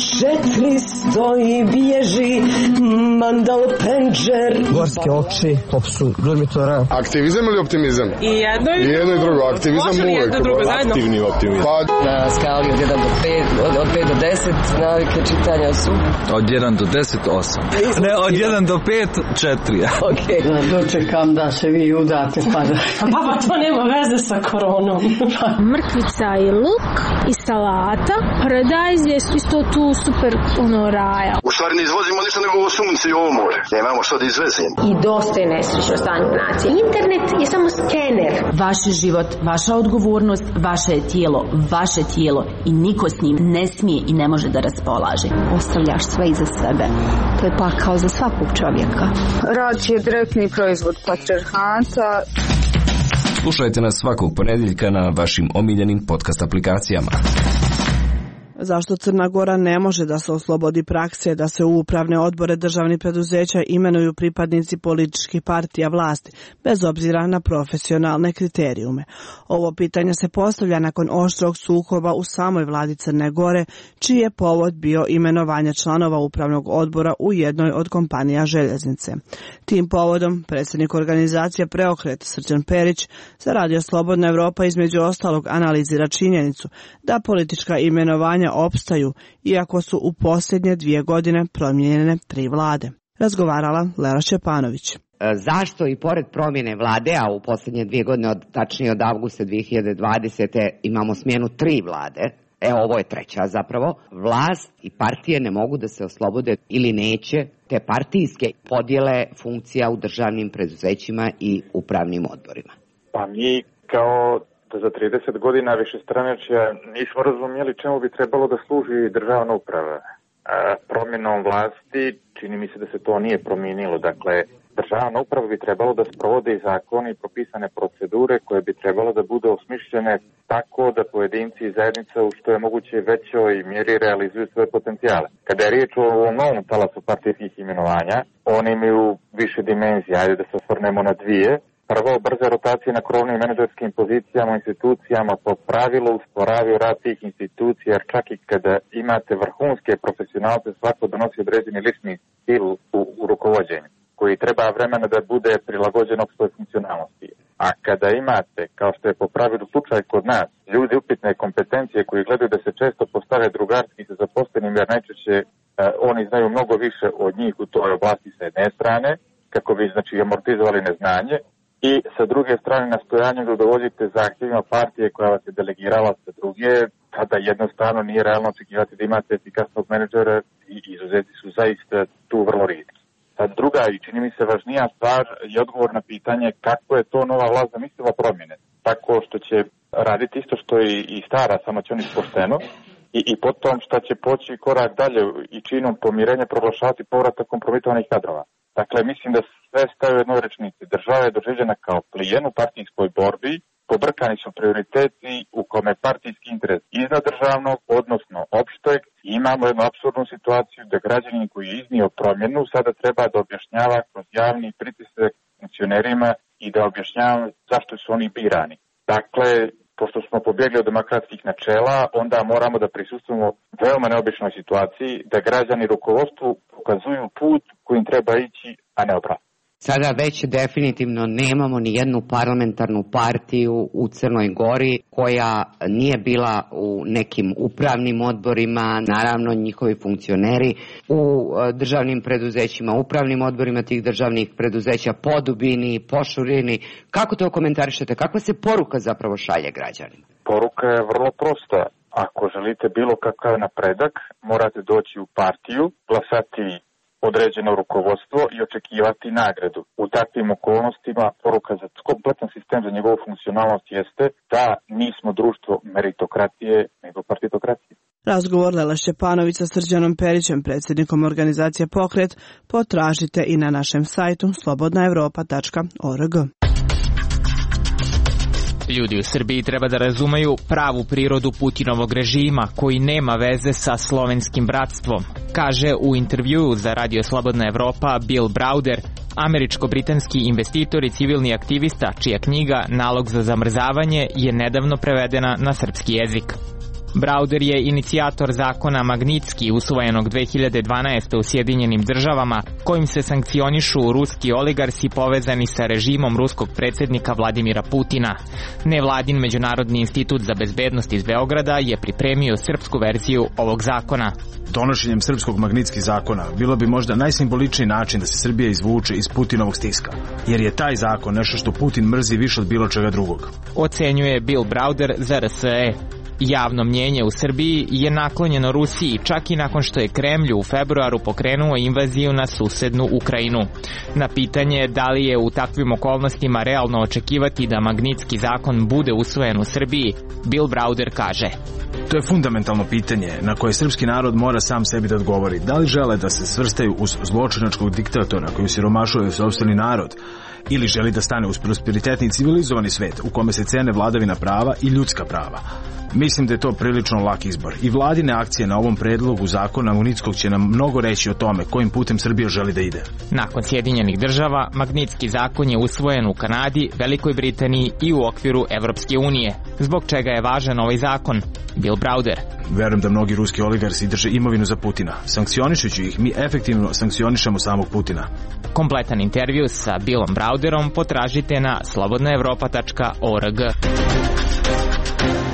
400 i bježi Mandal Penđer. Gorske oči, popsu Durmitora. Aktivizam ili optimizam? I jedno i drugo. Aktivizam uvek. Jedno drugo zajedno? Aktivni optimizam. Na skali od 1 do 5, od 5 do 10 navike čitanja su? Od 1 do 10, 8. Ne, od 1 do 5, 4. Okej. Dočekam da se vi udate pa da... Baba, to nema veze sa koronom. Mrkvica i luk i salata. Paradajz je isto tu super raja. U stvari ne izvozimo ništa nego ovo sunce i ovo more. Nemamo što da izvezemo. I dosta je nesrećno stanje nacije. Internet je samo skener. Vaš život, vaša odgovornost, vaše tijelo, vaše tijelo i niko s njim ne smije i ne može da raspolaže. Ostavljaš sve iza sebe. To je pakao za svakog čovjeka. Rad je direktni proizvod patrijarhata. Slušajte nas svakog ponedjeljka na vašim omiljenim podcast aplikacijama. Zašto Crna Gora ne može da se oslobodi prakse da se u upravne odbore državnih preduzeća imenuju pripadnici političkih partija vlasti, bez obzira na profesionalne kriterijume? Ovo pitanje se postavlja nakon oštrog sukoba u samoj vladi Crne Gore, čiji je povod bio imenovanje članova upravnog odbora u jednoj od kompanija željeznice. Tim povodom predsjednik organizacije Preokret Srđan Perić za Radio Slobodna Evropa između ostalog analizira činjenicu da politička imenovanja opstaju, iako su u posljednje 2 godine promijenjene 3 vlade. Razgovarala Lera Šćepanović. Zašto i pored promjene vlade, a u posljednje 2 godine, tačnije od avgusta 2020. imamo smjenu 3 vlade, ovo je treća zapravo, vlast i partije ne mogu da se oslobode ili neće te partijske podjele funkcija u državnim preduzećima i upravnim odborima. Pa mi kao da za 30 godina višestranačja nismo razumjeli čemu bi trebalo da služi državna uprava. Promjenom vlasti čini mi se da se to nije promijenilo. Dakle, državna uprava bi trebalo da sprovode i zakoni i propisane procedure koje bi trebalo da budu osmišljene tako da pojedinci i zajednica u što je moguće većoj mjeri realizuju svoje potencijale. Kada je riječ o ovom novom talasu partijskih imenovanja, oni imaju više dimenzija, ajde da se osvrnemo na dvije. Prvo, brze rotacije na krovnim menadžerskim pozicijama u institucijama po pravilu usporavaju rad tih institucija, jer čak i kada imate vrhunske profesionalce, svako donosi određeni lični stil u rukovođenju, koji treba vremena da bude prilagođen opštoj funkcionalnosti. A kada imate, kao što je po pravilu slučaj kod nas, ljudi upitne kompetencije koji gledaju da se često postave drugarski sa zaposlenim, jer najčešće oni znaju mnogo više od njih u toj oblasti sa jedne strane, kako bi znači amortizovali neznanje, i sa druge strane nastojanje da udovoljite zahtjevima partije koja vas je delegirala sa druge, tada jednostavno nije realno očekivati da imate efikasnog menadžera i izuzeti su zaista tu vrlo rijetki. Sad druga i čini mi se važnija stvar je odgovor na pitanje kako je to nova vlast zamislila promjene. Tako što će raditi isto što i stara, samo će oni pošteno, i potom što će poći korak dalje i činom pomirenja proglašavati povratak kompromitovanih kadrova. Dakle, mislim da sve staje u jednoj rečnici. Država je doživljena kao plijen u partijskoj borbi, pobrkani su prioriteti u kome partijski interes iznad državnog, odnosno opšteg. Imamo jednu apsurdnu situaciju da građanin koji je iznio promjenu sada treba da objašnjava kroz javni pritisak funkcionerima i da objašnjava zašto su oni birani. Dakle, pošto smo pobjegli od demokratskih načela, onda moramo da prisustvujemo veoma neobičnoj situaciji da građani rukovodstvu pokazuju put kojim treba ići, a ne obratno. Sada već definitivno nemamo ni jednu parlamentarnu partiju u Crnoj Gori koja nije bila u nekim upravnim odborima, naravno njihovi funkcioneri u državnim preduzećima, upravnim odborima tih državnih preduzeća, po dubini, po šurini. Kako to komentarišete? Kakva se poruka zapravo šalje građanima? Poruka je vrlo prosta. Ako želite bilo kakav napredak, morate doći u partiju, glasati određeno rukovodstvo i očekivati nagradu. U takvim okolnostima poruka za kompletan sistem, za njegovu funkcionalnost jeste da nismo društvo meritokratije, nego partitokratije. Razgovor Lela Šćepanović sa Srđanom Perićem, predsjednikom organizacije Pokret, potražite i na našem sajtu slobodnaevropa.org. Ljudi u Srbiji treba da razumeju pravu prirodu Putinovog režima koji nema veze sa slovenskim bratstvom, kaže u intervjuu za Radio Slobodna Evropa Bill Browder, američko-britanski investitor i civilni aktivista čija knjiga Nalog za zamrzavanje je nedavno prevedena na srpski jezik. Browder je inicijator zakona Magnitski usvojenog 2012. u Sjedinjenim državama, kojim se sankcionišu ruski oligarsi povezani sa režimom ruskog predsjednika Vladimira Putina. Nevladin Međunarodni institut za bezbednost iz Beograda je pripremio srpsku verziju ovog zakona. Donošenjem srpskog Magnitski zakona bilo bi možda najsimboličniji način da se Srbija izvuče iz Putinovog stiska, jer je taj zakon nešto što Putin mrzi više od bilo čega drugog. Ocenjuje Bill Browder za RSE. Javno mnjenje u Srbiji je naklonjeno Rusiji čak i nakon što je Kremlj u februaru pokrenuo invaziju na susednu Ukrajinu. Na pitanje da li je u takvim okolnostima realno očekivati da Magnitski zakon bude usvojen u Srbiji, Bill Browder kaže: To je fundamentalno pitanje na koje srpski narod mora sam sebi da odgovori. Da li žele da se svrstaju uz zločinačkog diktatora koji siromašuje sopstveni narod, ili želi da stane uz prosperitetni i civilizovani svet u kome se cene vladavina prava i ljudska prava. Mislim da je to prilično lak izbor i vladine akcije na ovom predlogu zakona Magnitskog će nam mnogo reći o tome kojim putem Srbija želi da ide. Nakon Sjedinjenih država, Magnitski zakon je usvojen u Kanadi, Velikoj Britaniji i u okviru Evropske unije. Zbog čega je važan ovaj zakon? Bill Browder: Verujem da mnogi ruski oligarsi drže imovinu za Putina. Sankcionišući ih, mi efektivno sankcionišemo samog Putina. Kompletan intervju sa Billom Browderom potražite na slobodnaevropa.org.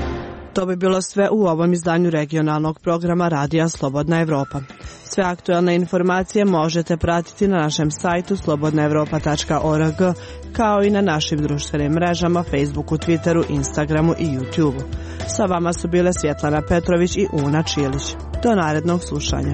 To bi bilo sve u ovom izdanju regionalnog programa Radija Slobodna Evropa. Sve aktuelne informacije možete pratiti na našem sajtu slobodnaevropa.org, kao i na našim društvenim mrežama Facebooku, Twitteru, Instagramu i YouTubeu. Sa vama su bile Svjetlana Petrović i Una Čilić. Do narednog slušanja.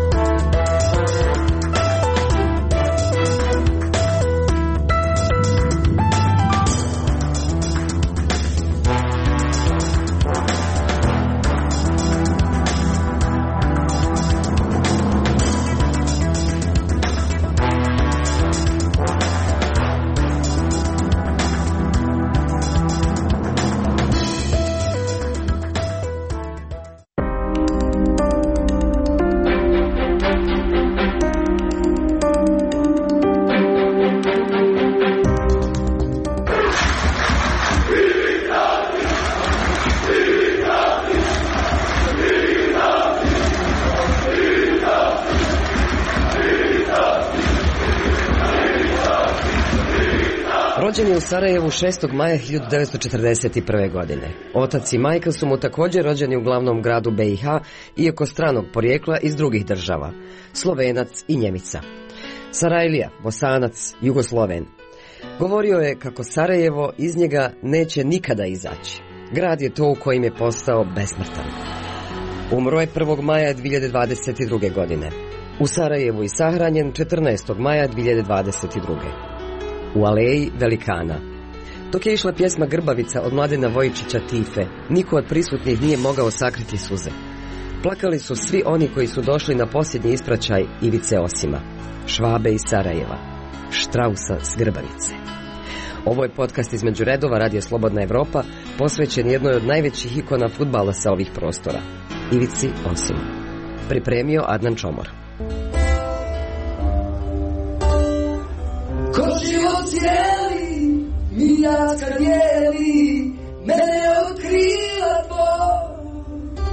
Rođen je u Sarajevu 6. maja 1941. godine. Otac i majka su mu također rođeni u glavnom gradu BiH, iako stranog porijekla iz drugih država, Slovenac i Njemica. Sarajlija, Bosanac, Jugosloven. Govorio je kako Sarajevo iz njega neće nikada izaći. Grad je to u kojem je postao besmrtan. Umro je 1. maja 2022. godine. U Sarajevu i sahranjen 14. maja 2022. U aleji Velikana. Dok je išla pjesma Grbavica od Mladena Vojičića Tife, niko od prisutnih nije mogao sakriti suze. Plakali su svi oni koji su došli na posljednji ispraćaj Ivice Osima, Švabe iz Sarajeva, Štrausa s Grbavice. Ovo je podcast između redova Radija Slobodna Evropa, posvećen jednoj od najvećih ikona fudbala sa ovih prostora, Ivici Osimu. Pripremio Adnan Čomor. Ko život cijeli, miljatka dijeli, mene od krila tvoj.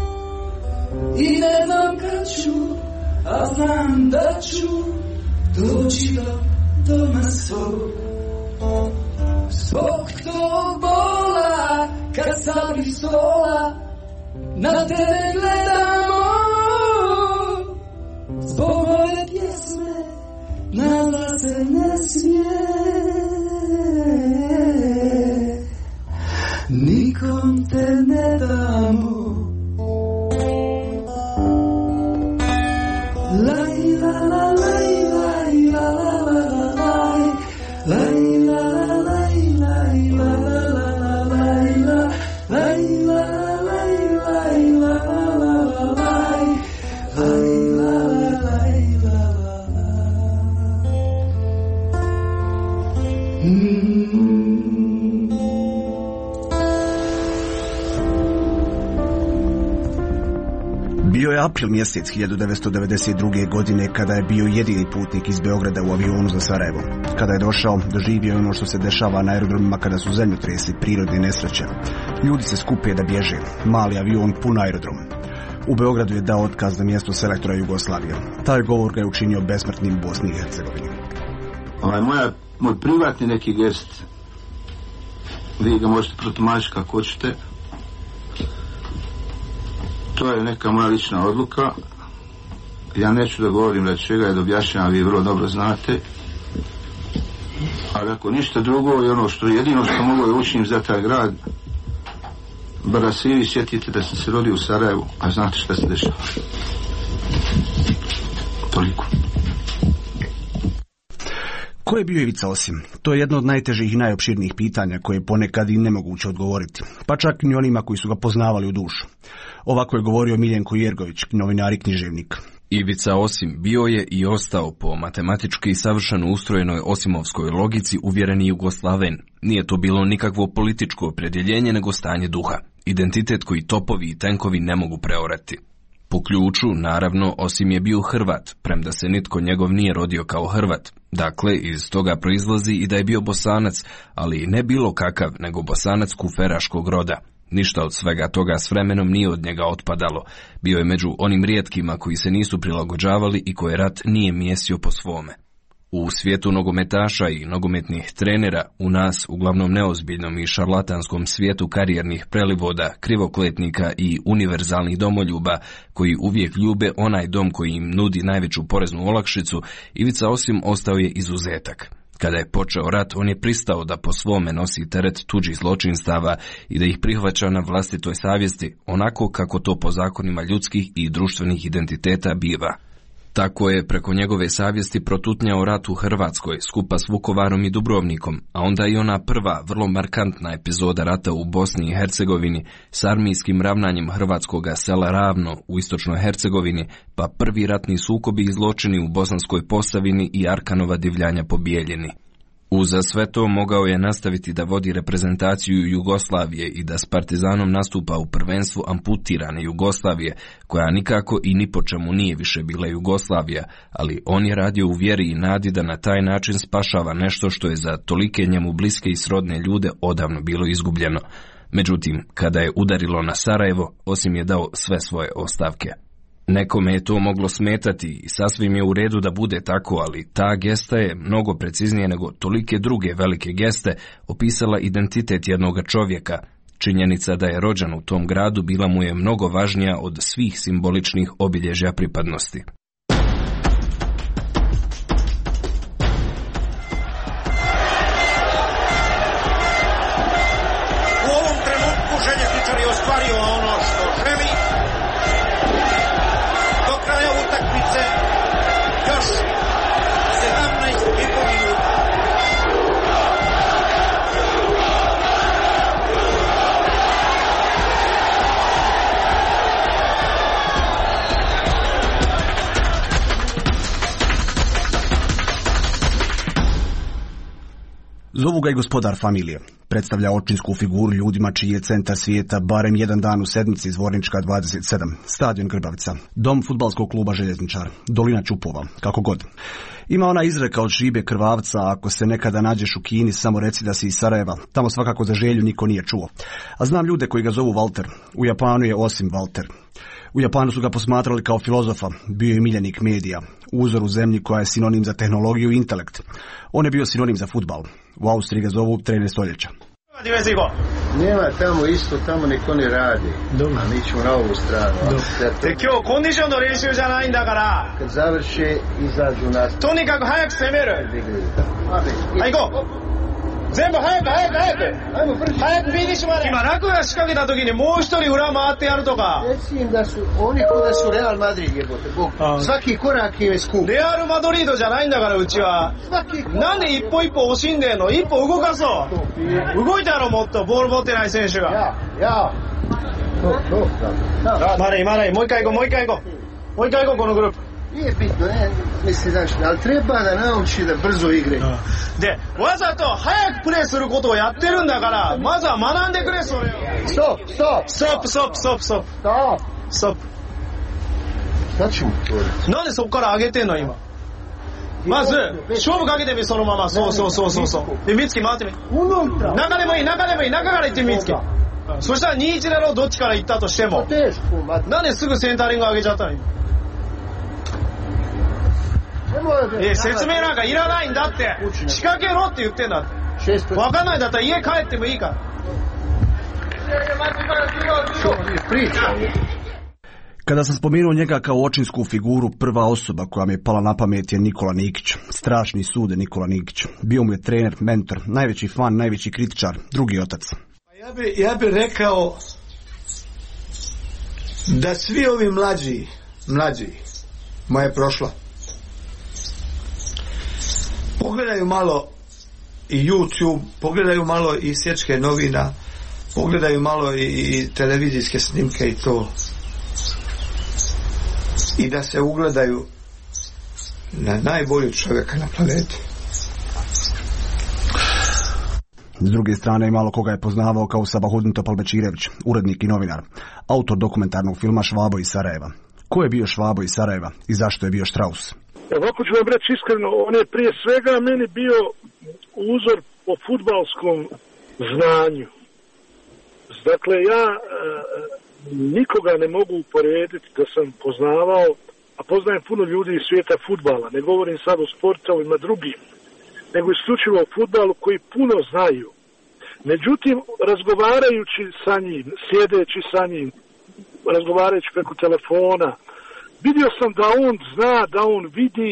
I ne znam kad ću, a znam da ću doći do doma svoj. Zbog tog bola, kad sam iz stola, na tebe gledamo. Zbog ove pjesme, nazva se ne smije, nikom te ne damo. Laj, la, la, laj, laj, la, la, la, laj, laj, la, la, laj, laj, la, la, la, laj, la, laj, la, laj, laj, la, la, laj, laj, Bio je april mjesec 1992. godine kada je bio jedini putnik iz Beograda u avionu za Sarajevo. Kada je došao, doživio je ono što se dešava na aerodromima kada su zemlju tresli prirodne nesreće. Ljudi se skupe da bježe, mali avion pun aerodrom. U Beogradu je dao otkaz na mjesto selektora Jugoslavije. Taj govor ga je učinio besmrtnim u Bosni i Hercegovini. Moj privatni neki gest, vi ga možete protumačiti kako hoćete. To je neka moja lična odluka. Ja neću da govorim da čega je da objašnjavam, vi vrlo dobro znate. Ali ako ništa drugo, je ono što jedino što mogu da učim za taj grad, bar da se vi sjetite da sam se rodio u Sarajevu, a znate šta se dešava. Toliko. Ko je bio Ivica Osim? To je jedno od najtežih i najopširnijih pitanja koje je ponekad i nemoguće odgovoriti, pa čak i onima koji su ga poznavali u dušu. Ovako je govorio Miljenko Jergović, novinar i književnik. Ivica Osim bio je i ostao po matematički savršeno ustrojenoj osimovskoj logici uvjereni Jugoslaven. Nije to bilo nikakvo političko opredjeljenje, nego stanje duha. Identitet koji topovi i tenkovi ne mogu preorati. Po ključu, naravno, Osim je bio Hrvat, premda se nitko njegov nije rodio kao Hrvat. Dakle, iz toga proizlazi i da je bio Bosanac, ali ne bilo kakav, nego Bosanac kuferaškog roda. Ništa od svega toga s vremenom nije od njega otpadalo. Bio je među onim rijetkima koji se nisu prilagođavali i koje rat nije mijesio po svome. U svijetu nogometaša i nogometnih trenera, u nas, uglavnom neozbiljnom i šarlatanskom svijetu karijernih prelivoda, krivokletnika i univerzalnih domoljuba, koji uvijek ljube onaj dom koji im nudi najveću poreznu olakšicu, Ivica Osim ostao je izuzetak. Kada je počeo rat, on je pristao da po svome nosi teret tuđih zločinstava i da ih prihvaća na vlastitoj savjesti, onako kako to po zakonima ljudskih i društvenih identiteta biva. Tako je preko njegove savjesti protutnjao rat u Hrvatskoj skupa s Vukovarom i Dubrovnikom, a onda i ona prva, vrlo markantna epizoda rata u Bosni i Hercegovini s armijskim ravnanjem hrvatskoga sela Ravno u istočnoj Hercegovini, pa prvi ratni sukobi i zločini u Bosanskoj Posavini i Arkanova divljanja po Bijeljini. Uza sve to mogao je nastaviti da vodi reprezentaciju Jugoslavije i da s Partizanom nastupa u prvenstvu amputirane Jugoslavije, koja nikako i ni po čemu nije više bila Jugoslavija, ali on je radio u vjeri i nadi da na taj način spašava nešto što je za tolike njemu bliske i srodne ljude odavno bilo izgubljeno. Međutim, kada je udarilo na Sarajevo, Osim je dao sve svoje ostavke. Nekome je to moglo smetati i sasvim je u redu da bude tako, ali ta gesta je mnogo preciznije nego tolike druge velike geste opisala identitet jednog čovjeka. Činjenica da je rođen u tom gradu bila mu je mnogo važnija od svih simboličnih obilježja pripadnosti. U ovom trenutku željezničar je ostvario ono što želi. Utakmice još 17,5 minuta. Zovu ga i gospodar familije. Predstavlja očinsku figuru ljudima čiji je centar svijeta barem jedan dan u sedmici Zvornička 27, stadion Grbavica, dom fudbalskog kluba Željezničar, dolina Ćupova, kako god. Ima ona izreka od šibe krvavca, ako se nekada nađeš u Kini, samo reci da si iz Sarajeva, tamo svakako za Želju niko nije čuo. A znam ljude koji ga zovu Walter, u Japanu je Osim Walter. U Japanu su ga posmatrali kao filozofa, bio je miljenik medija, uzor u zemlji koja je sinonim za tehnologiju i intelekt. On je bio sinonim za fudbal. U Austriji ga zovu trener stoljeća. Nema tamo isto, tamo niko ne radi. A mi ćemo na ovu stranu. Kad završe, izađu nas. To nikako hajak semeru. Ajgo! 全部早く早く早く早くフィニッシュまで今ラクが仕掛けた時にもう一人裏回ってやるとかoni kuda su Real Madrid jebote svaki korak im je skupレアルマドリードじゃないんだからうちはなんで一歩一歩惜しんでんの一歩動かそう動いたろもっとボール持ってない選手がまだいいもう一回行こうもう一回行こうもう一回行こうこのグループNije bitno, ne, mislim, znači, ali treba da nauči da brzo igre. で、わざと早くプレーすることをやってるんだから、まずは学んでくれ、それを。ストップ、ストップ、ストップ、ストップ、ストップ、ストップ。ストップ。なんでそこから上げてんの、今。まず、勝負かけてみ、そのまま。そうそうそうそうそう。で、美月回ってみ。中でもいい、中でもいい、中から行ってみ、美月。そしたら2-1だろ、どっちから行ったとしても。なんですぐセンタリング上げちゃったの、今。説明なんかいらないんだって仕掛けろって言ってんだって分かんないんだったら家帰ってもいいから Kada sam spomenuo njega kao očinsku figuru, prva osoba koja mi je pala na pamet je Nikola Nikić. Strašni sude Nikola Nikić. Bio mu je trener, mentor, najveći fan, najveći kritičar, drugi otac. Ja bi rekao da svi ovi mlađi, moja prošla, pogledaju malo i YouTube, pogledaju malo i sječke novina, pogledaju malo i televizijske snimke i to. I da se ugledaju na najboljeg čovjeka na planeti. S druge strane, malo koga je poznavao kao Sabahudin Topalbečirević, urednik i novinar, autor dokumentarnog filma Švabo iz Sarajeva. Ko je bio Švabo iz Sarajeva i zašto je bio Strauss? Ovako ću vam reći iskreno, on je prije svega meni bio uzor po fudbalskom znanju. Dakle, ja nikoga ne mogu uporediti da sam poznavao a poznajem puno ljudi iz svijeta fudbala, ne govorim sad o sportovima drugim, nego isključivo o fudbalu koji puno znaju. Međutim, razgovarajući sa njim, sjedeći sa njim, razgovarajući preko telefona, vidio sam da on zna, da on vidi,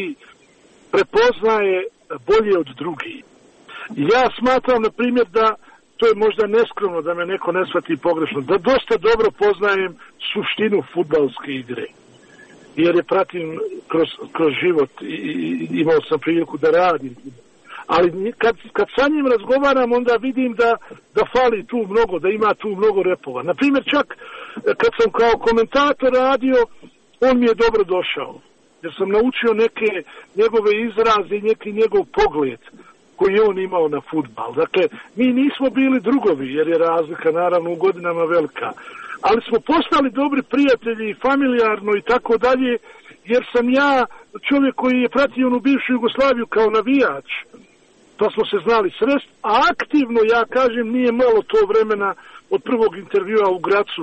prepoznaje bolje od drugih. Ja smatram, na primjer, da to je možda neskromno, da me neko ne shvati pogrešno, da dosta dobro poznajem suštinu fudbalske igre. Jer je pratim kroz život i imao sam priliku da radim. Ali kad sa njim razgovaram, onda vidim da fali tu mnogo, da ima tu mnogo repova. Na primjer, čak kad sam kao komentator radio, on mi je dobro došao. Jer sam naučio neke njegove izraze i neki njegov pogled koji je on imao na fudbal. Dakle, mi nismo bili drugovi, jer je razlika naravno u godinama velika. Ali smo postali dobri prijatelji, familijarno i tako dalje, jer sam ja čovjek koji je pratio onu bivšu Jugoslaviju kao navijač, pa smo se znali srest, a aktivno, ja kažem, nije malo to vremena od prvog intervjua u Gracu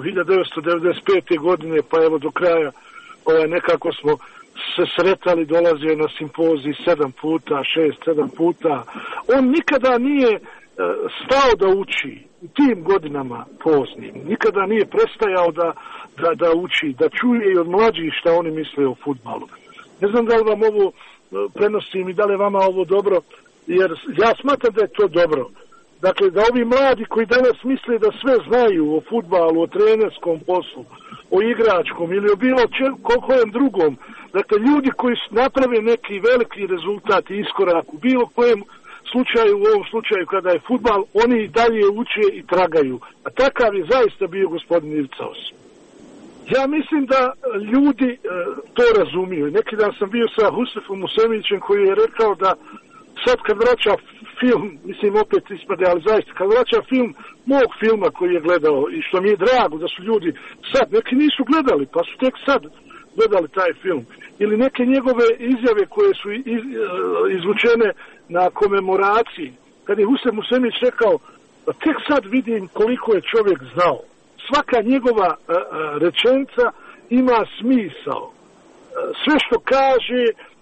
1995. godine, pa evo do kraja nekako smo se sretali, dolazio na simpozij 7 puta, 6-7 puta. On nikada nije stao da uči u tim godinama poznim. Nikada nije prestajao da uči, da čuje i od mlađih šta oni misle o fudbalu. Ne znam da li vam ovo prenosim i da li je vama ovo dobro, jer ja smatram da je to dobro. Dakle, da ovi mladi koji danas misle da sve znaju o fudbalu, o trenerskom poslu, o igračkom ili o bilo kojem drugom, dakle, ljudi koji naprave neki veliki rezultat i iskorak u bilo kojem slučaju, u ovom slučaju kada je fudbal, oni i dalje uče i tragaju. A takav je zaista bio gospodin Ivica Os. Ja mislim da ljudi to razumiju. Neki dan sam bio sa Husefom Musemićem koji je rekao da sad kad vraća film, mislim opet ispade, ali zaista, kad vraća film mog filma koji je gledao i što mi je drago da su ljudi sad, neki nisu gledali, pa su tek sad gledali taj film. Ili neke njegove izjave koje su izvučene na komemoraciji, kad je Husef Musemić rekao, tek sad vidim koliko je čovjek znao. Svaka njegova rečenica ima smisao. Sve što kaže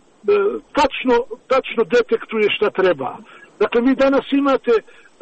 tačno detektuje šta treba. Dakle, vi danas imate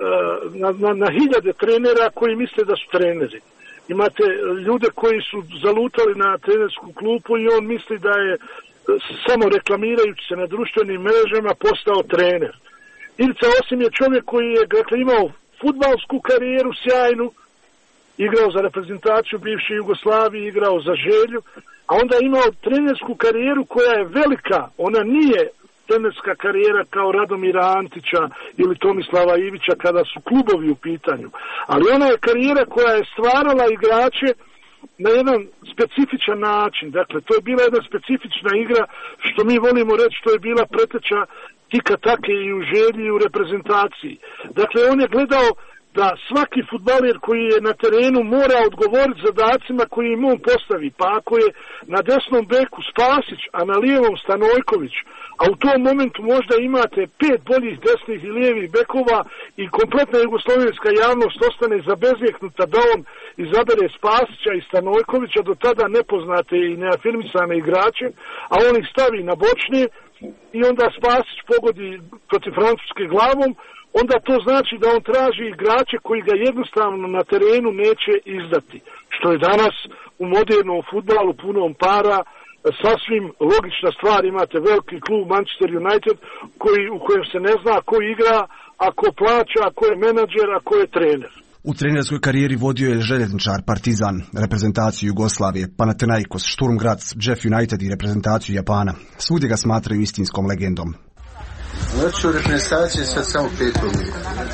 na hiljade trenera koji misle da su treneri. Imate ljude koji su zalutali na trenersku klupu i on misli da je samo reklamirajući se na društvenim mrežama postao trener. Ivica Osim je čovjek koji je imao fudbalsku karijeru sjajnu, igrao za reprezentaciju bivše Jugoslavije, igrao za Želju, a onda je imao trenersku karijeru koja je velika. Ona nije trenerska karijera kao Radomira Antića ili Tomislava Ivića kada su klubovi u pitanju. Ali ona je karijera koja je stvarala igrače na jedan specifičan način. Dakle, to je bila jedna specifična igra, što mi volimo reći, to je bila preteča tika take i u Želji i u reprezentaciji. Dakle, on je gledao da svaki fudbaler koji je na terenu mora odgovoriti zadacima koji im on postavi. Pa ako je na desnom beku Spasić, a na lijevom Stanojković, a u tom momentu možda imate 5 boljih desnih i lijevih bekova i kompletna jugoslovenska javnost ostane zabezvjeknuta da on izabere Spasića i Stanojkovića, do tada nepoznate i neafirmisane igrače, a on ih stavi na bočne i onda Spasić pogodi protiv Francuske glavom, onda to znači da on traži igrače koji ga jednostavno na terenu neće izdati. Što je danas u modernom fudbalu punom para sasvim logična stvar. Imate veliki klub Manchester United u kojem se ne zna ko igra, a ko plaća, a ko je menadžer, a ko je trener. U trenerskoj karijeri vodio je Željezničar, Partizan, reprezentaciju Jugoslavije, Panathinaikos, Sturm Graz, Jeff United i reprezentaciju Japana. Svugdje ga smatraju istinskom legendom. Znači u reprezentaciji sad samo 5 godina.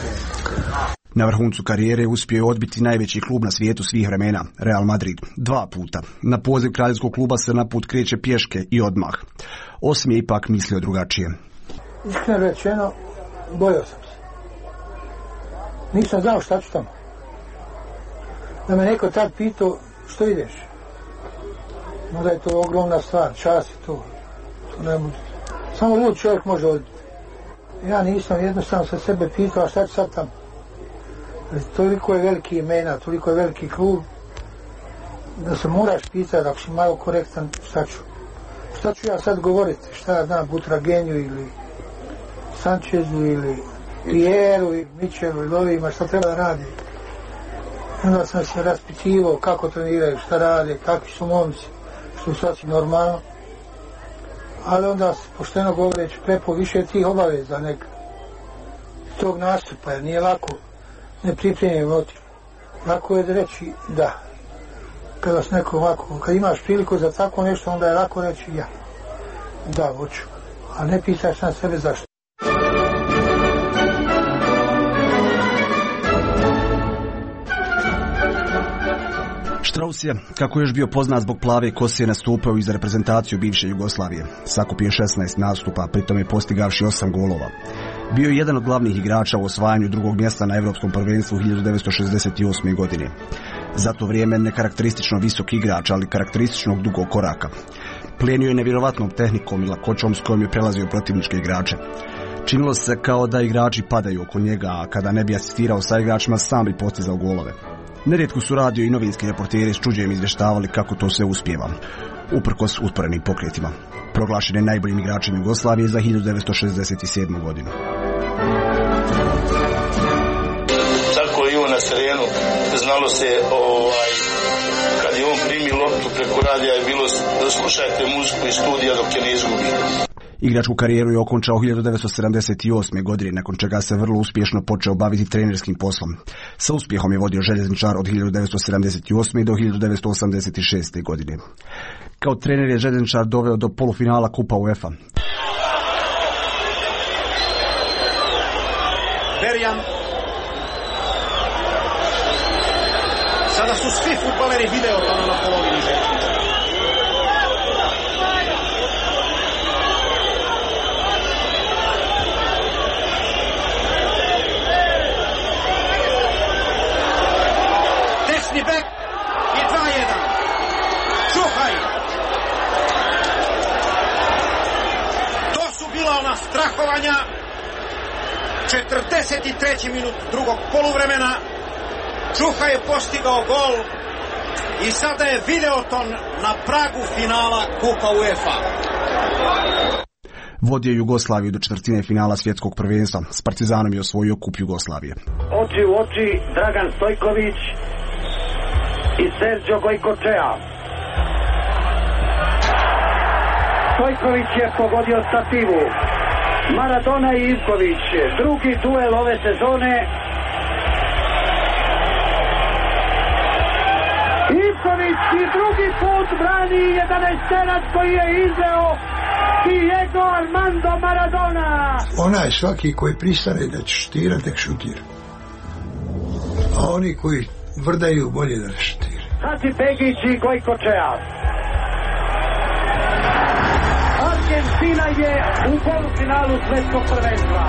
Na vrhuncu karijere uspio je odbiti najveći klub na svijetu svih vremena, Real Madrid, 2 puta. Na poziv kraljevskog kluba se na put kreće pješke i odmah. Osim je ipak mislio drugačije. Iskreno rečeno, bojao sam se. Nisam znao šta ću tamo. Da me neko tad pitao što ideš. Možda je to ogromna stvar, čast je to. Samo lud čovjek može odbiti. Ja nisam, jednostavno sa sebe pitao, a šta ću sad tamo? Toliko je veliki imena, toliko je veliki klub, da se moraš pitati, ako si malo korektan, šta ću. Šta ću ja sad govoriti? Šta ja znam, Butragenju ili Sančezu ili Pieru ili Mičelu ili ovima, šta treba da radi? Onda sam se raspitivao kako treniraju, šta rade, kakvi su momci, što su sasvim normalno. Ali onda, pošteno govoreći, prepo više tih obaveza nek tog nastupa, jer nije lako nepripremljen motiv. Lako je da reći da. Kad vas neko ovako, kad imaš priliku za tako nešto, onda je lako reći ja. Da, hoću. A ne pitaš na sebe zašto. Strauss je, kako je još bio poznat zbog plave kose, nastupao i za reprezentaciju bivše Jugoslavije. Sakupio 16 nastupa, pritom je postigavši 8 golova. Bio je jedan od glavnih igrača u osvajanju drugog mjesta na Evropskom prvenstvu 1968. godine. Za to vrijeme nekarakteristično visok igrač, ali karakterističnog dugog koraka. Plijenio je nevjerovatnom tehnikom i lakoćom s kojom je prelazio protivničke igrače. Činilo se kao da igrači padaju oko njega, a kada ne bi asistirao sa igračima, sam bi postizao golove. Nerijetko su radio i novinski reporteri s čuđenjem izvještavali kako to sve uspijeva, uprkos usporenim pokretima. Proglašen je najboljim igračem Jugoslavije za 1967. godinu. Tako je i on na terenu, znalo se kad je on primi loptu preko radija je bilo da slušajte muziku iz studija dok je ne izgubi. Igračku karijeru je okončao 1978. godine, nakon čega se vrlo uspješno počeo baviti trenerskim poslom. Sa uspjehom je vodio Željezničar od 1978. do 1986. godine. Kao trener je Željezničar doveo do polufinala Kupa UEFA. Berjan. Sada su svi fudbaleri video na polovini Željezničara. Desni bek i 2-1. Čuhaj. To su bila ona strahovanja. 43. minut drugog poluvremena. Čuha je postigao gol i sada je Videoton na pragu finala Kupa UEFA. Vodio Jugoslaviju do četvrtine finala svjetskog prvenstva. S Partizanom je osvojio Kup Jugoslavije. Oči u oči Dragan Stojković i Sergio Gojkočea. Stojković je pogodio stativu. Maradona i Ivković, drugi duel ove sezone. Ivković i drugi put brani 11-terac koji je izveo Diego Armando Maradona. Onaj svaki koji pristane da će šutira, tek šutira. A oni koji vrdaju, bolje da ne šutira. Hati Begić i Gojkočea. Argentina je u polufinalu svjetskog prvenstva.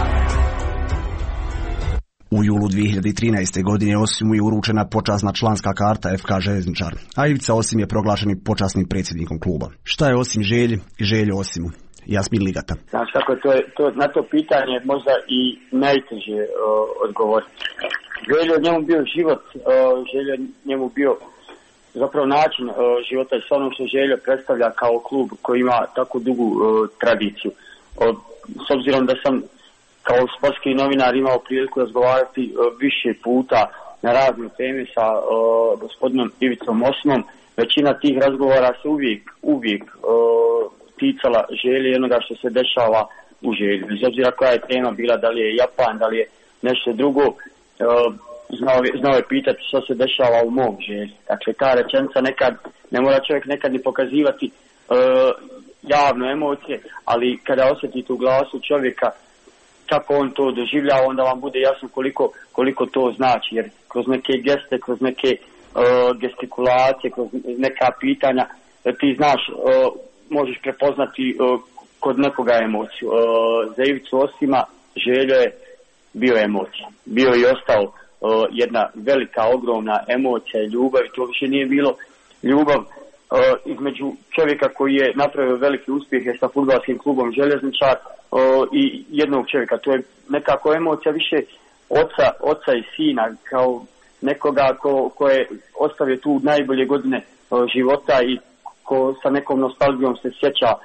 U julu 2013. godine Osimu je uručena počasna članska karta FK Željezničar, a Ivica Osim je proglašen počasnim predsjednikom kluba. Šta je Osim Želji i Željo Osimu? Jasmin Ligata. Znaš kako to na to pitanje možda i najteže odgovoriti. Željo njemu bio život, Željo njemu bio zapravo način života i sve ono što Željo predstavlja kao klub koji ima tako dugu tradiciju. S obzirom da sam kao sportski novinar imao priliku razgovarati više puta na razne teme sa gospodinom Ivicom Osimom, većina tih razgovora se uvijek ticala Želje i onoga što se dešava u Želji. Bez obzira koja je tema bila, da li je Japan, da li je nešto drugo, znao je pitati što se dešava u mom Želji. Dakle, ta rečenica nekad, ne mora čovjek nekad ni pokazivati javno emocije, ali kada osjetite u glasu čovjeka kako on to doživljava, onda vam bude jasno koliko to znači, jer kroz neke geste, kroz neke gestikulacije, kroz neka pitanja, ti znaš, možeš prepoznati kod nekoga emociju. Za Ivicu Osima Željo je bio emocija. Bio i ostao jedna velika, ogromna emocija i ljubav, i to više nije bilo ljubav između čovjeka koji je napravio veliki uspjeh sa fudbalskim klubom Željezničar i jednog čovjeka. To je nekako emocija više oca i sina, kao nekoga ko je ostavio tu najbolje godine života i ko sa nekom nostalgijom se sjeća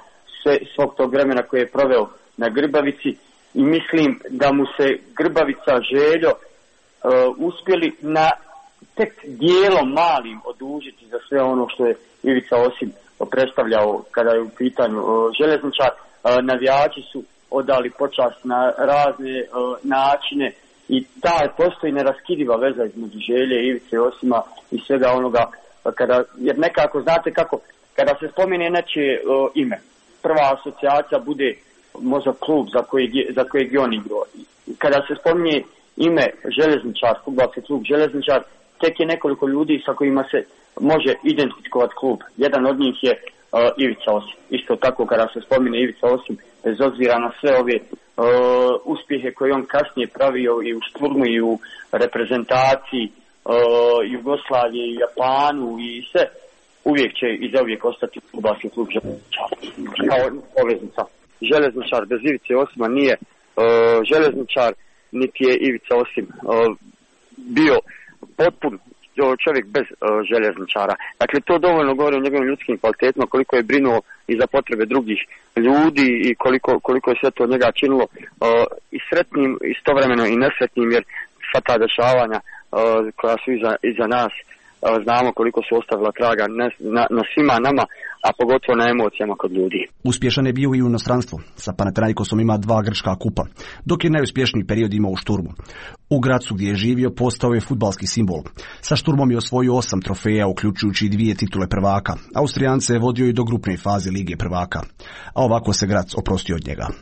svog tog vremena koje je proveo na Grbavici i mislim da mu se Grbavica, Željo uspjeli na tek dijelom malim odužiti za sve ono što je Ivica Osim predstavljao kada je u pitanju željezničar. Navijači su odali počast na razne načine i ta postoji neraskidiva veza između Želje, Ivice Osima i svega onoga jer nekako znate kako kada se spomene nečije ime, prva asocijacija bude možda klub za kojeg je on igrao. Kada se spominje ime željezničar, fudbalski klub željezničar, tek je nekoliko ljudi sa kojima se može identifikovati klub. Jedan od njih je Ivica Osim. Isto tako kada se spomine Ivica Osim, bez obzira na sve ove uspjehe koje on kasnije pravio i u Šturmu i u reprezentaciji Jugoslavije i Japanu i sve, uvijek će i zauvijek ostati fudbalski klub željezničar kao poveznica. Željezničar bez Ivice Osima nije željezničar, niti je Ivica Osim bio potpun čovjek bez željezničara. Dakle, to dovoljno govori o njegovim ljudskim kvalitetima, koliko je brinuo i za potrebe drugih ljudi i koliko je sve to od njega činilo i sretnim, istovremeno i nesretnim, jer sva ta dešavanja koja su iza nas, znamo koliko su ostavila traga na svima nama, a pogotovo na emocijama kod ljudi. Uspješan je bio i u inostranstvu. Sa Panathinaikosom ima 2 grčka kupa, dok je najuspješniji period imao u Šturmu. U Gracu gdje je živio postao je fudbalski simbol. Sa Šturmom je osvojio 8 trofeja, uključujući 2 titule prvaka. Austrijance je vodio i do grupne faze Lige prvaka. A ovako se Grac oprostio od njega.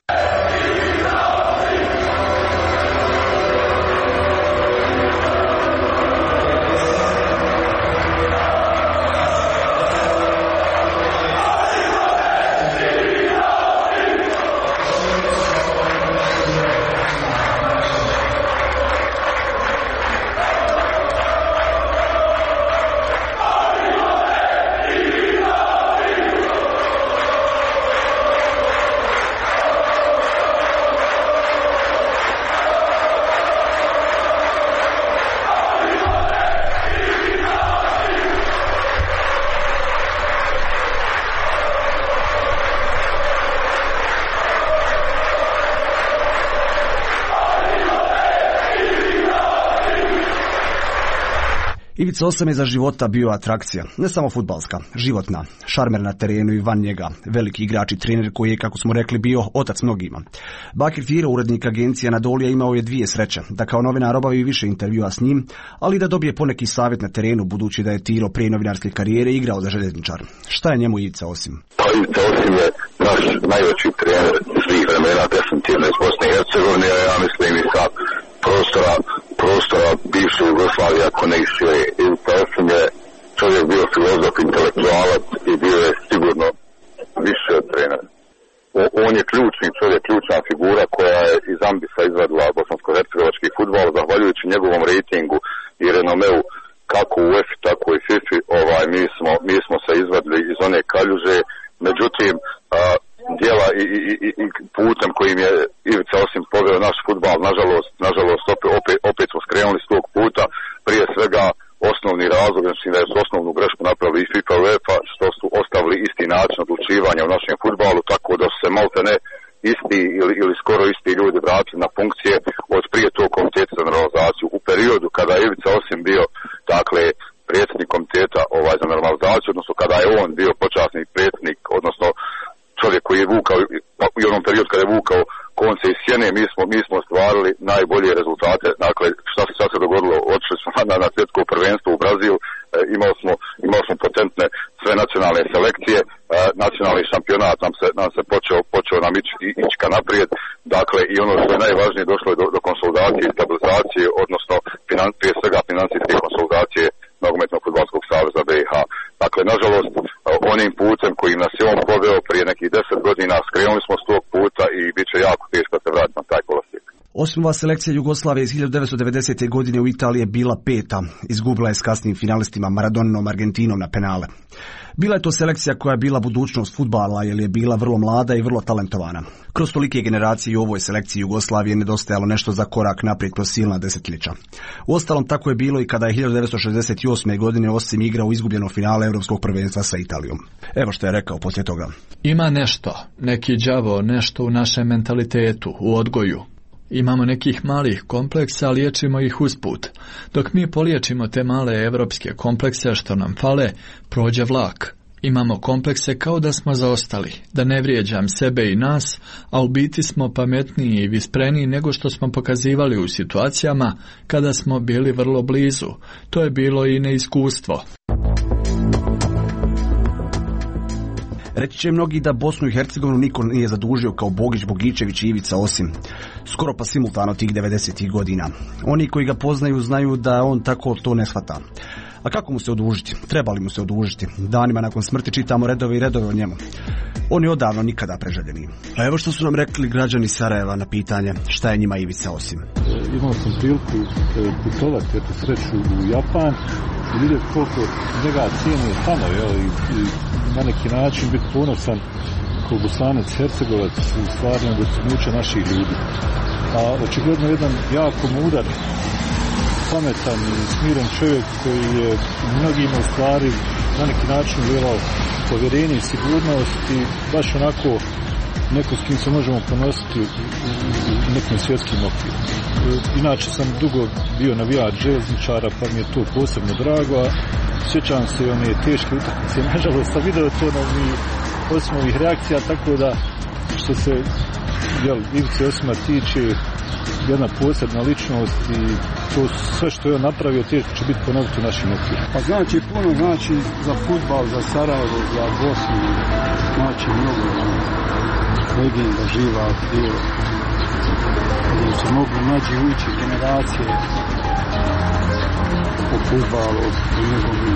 Ivica Osam je za života bio atrakcija, ne samo fudbalska, životna, šarmer na terenu i van njega, veliki igrač i trener koji je, kako smo rekli, bio otac mnogima. Bakir Tiro, urednik agencije Anadolija, imao je 2 sreće, da kao novinar obavi više intervjua s njim, ali da dobije poneki savjet na terenu, budući da je Tiro prije novinarske karijere igrao za željezničar. Šta je njemu Ivica Osim? Pa Ivica Osim je naš najveći trener svih vremena, definitivno iz Bosne i Hercegovine, ja mislim i sa prostora bivše Jugoslavije, ako ne i šire. Ivica Osim je čovjek bio filozof, intelektualac i bio je sigurno više od trenera. On je ključni čovjek, ključna figura koja je iz ambisa izvadila bosansko-hercegovački fudbal, zahvaljujući njegovom rejtingu i renomeu kako u UEFA tako i FIFA, mi smo se izvadili iz one kaljuže. Međutim, djela i putem kojim je Ivica Osim poveo naš fudbal, nažalost opet smo skrenuli s tog puta. Prije svega osnovni razlog, znači da je osnovnu grešku napravili i FIFA i UEFA, što su ostavili isti način odlučivanja u našem fudbalu, tako da su se maltene isti ili skoro isti ljudi vratili na funkcije od prije tog komiteta za normalizaciju. U periodu kada je Ivica Osim bio, dakle, predsjednik komiteta za normalizaciju, odnosno kada je on bio počasni predsjednik, odnosno čovjek koji je vukao, u onom periodu kada je vukao konce iz sjene, mi smo ostvarili najbolje rezultate. Dakle, šta se dogodilo? Otišli smo na svjetsko prvenstvo u Brazil, imali smo potentne sve nacionalne selekcije, nacionalni šampionat nam se počeo nam ići ka naprijed. Dakle, i ono što je najvažnije, došlo je do konsolidacije i stabilizacije, odnosno prije svega financijske konsolidacije Nogometnog fudbalskog saveza BiH. Dakle, nažalost, onim putem kojim nas je on poveo prije nekih 10 godina, skrenuli smo s tog puta i bit će jako teško da se vratiti na taj kolosijek. Osim Osmova selekcija Jugoslavije iz 1990. godine u Italiji je bila 5. Izgubila je s kasnim finalistima Maradoninom Argentinom na penale. Bila je to selekcija koja je bila budućnost fudbala jer je bila vrlo mlada i vrlo talentovana. Kroz tolike generacije i u ovoj selekciji Jugoslavije nedostajalo nešto za korak naprijed kroz silna desetljeća. Uostalom tako je bilo i kada je 1968. godine Osim igrao izgubljeno finale Europskog prvenstva sa Italijom. Evo što je rekao poslije toga. Ima nešto, neki đavo, nešto u našem mentalitetu, u odgoju. Imamo nekih malih kompleksa, a liječimo ih usput. Dok mi poliječimo te male evropske komplekse što nam fale, prođe vlak. Imamo komplekse kao da smo zaostali, da ne vrijeđam sebe i nas, a u biti smo pametniji i vispreniji nego što smo pokazivali u situacijama kada smo bili vrlo blizu. To je bilo i neiskustvo. Reći će mnogi da Bosnu i Hercegovinu niko nije zadužio kao Bogić, Bogičević i Ivica Osim. Skoro pa simultano tih 90. godina. Oni koji ga poznaju znaju da on tako to ne shvata. A kako mu se odužiti? Treba li mu se odužiti? Danima nakon smrti čitamo redove i redove o njemu. On je odavno nikada preželjeni. A evo što su nam rekli građani Sarajeva na pitanje šta je njima Ivica Osim. Imao sam priliku putovati eto sreću u Japan i vidjeti koliko njega cijene tamo, i na neki način biti ponosan kao Bosanac, Hercegovac u stvarnom dostignuću naših ljudi. A očigledno jedan jako mudar, pametan i smiren čovjek koji je mnogima u stvari na neki način vjerovao povjerenje i sigurnost i baš onako neko s kim se možemo ponositi u nekim svjetskim okvirima. Inače sam dugo bio navijač željezničara pa mi je to posebno drago, a sjećam se i one teške utakmice, nažalost, a video to na Osmovih reakcija, tako da što se Ivice Osima tiče, jedna posebna ličnost i to sve što je on napravio teško će biti ponoviti u našim okvirima. Pa znači puno, znači za fudbal, za Sarajevo, za Bosnu, znači mnogo legenda živa bio, gdje se mogu mlađi ući generacije o fudbalu, o njegovim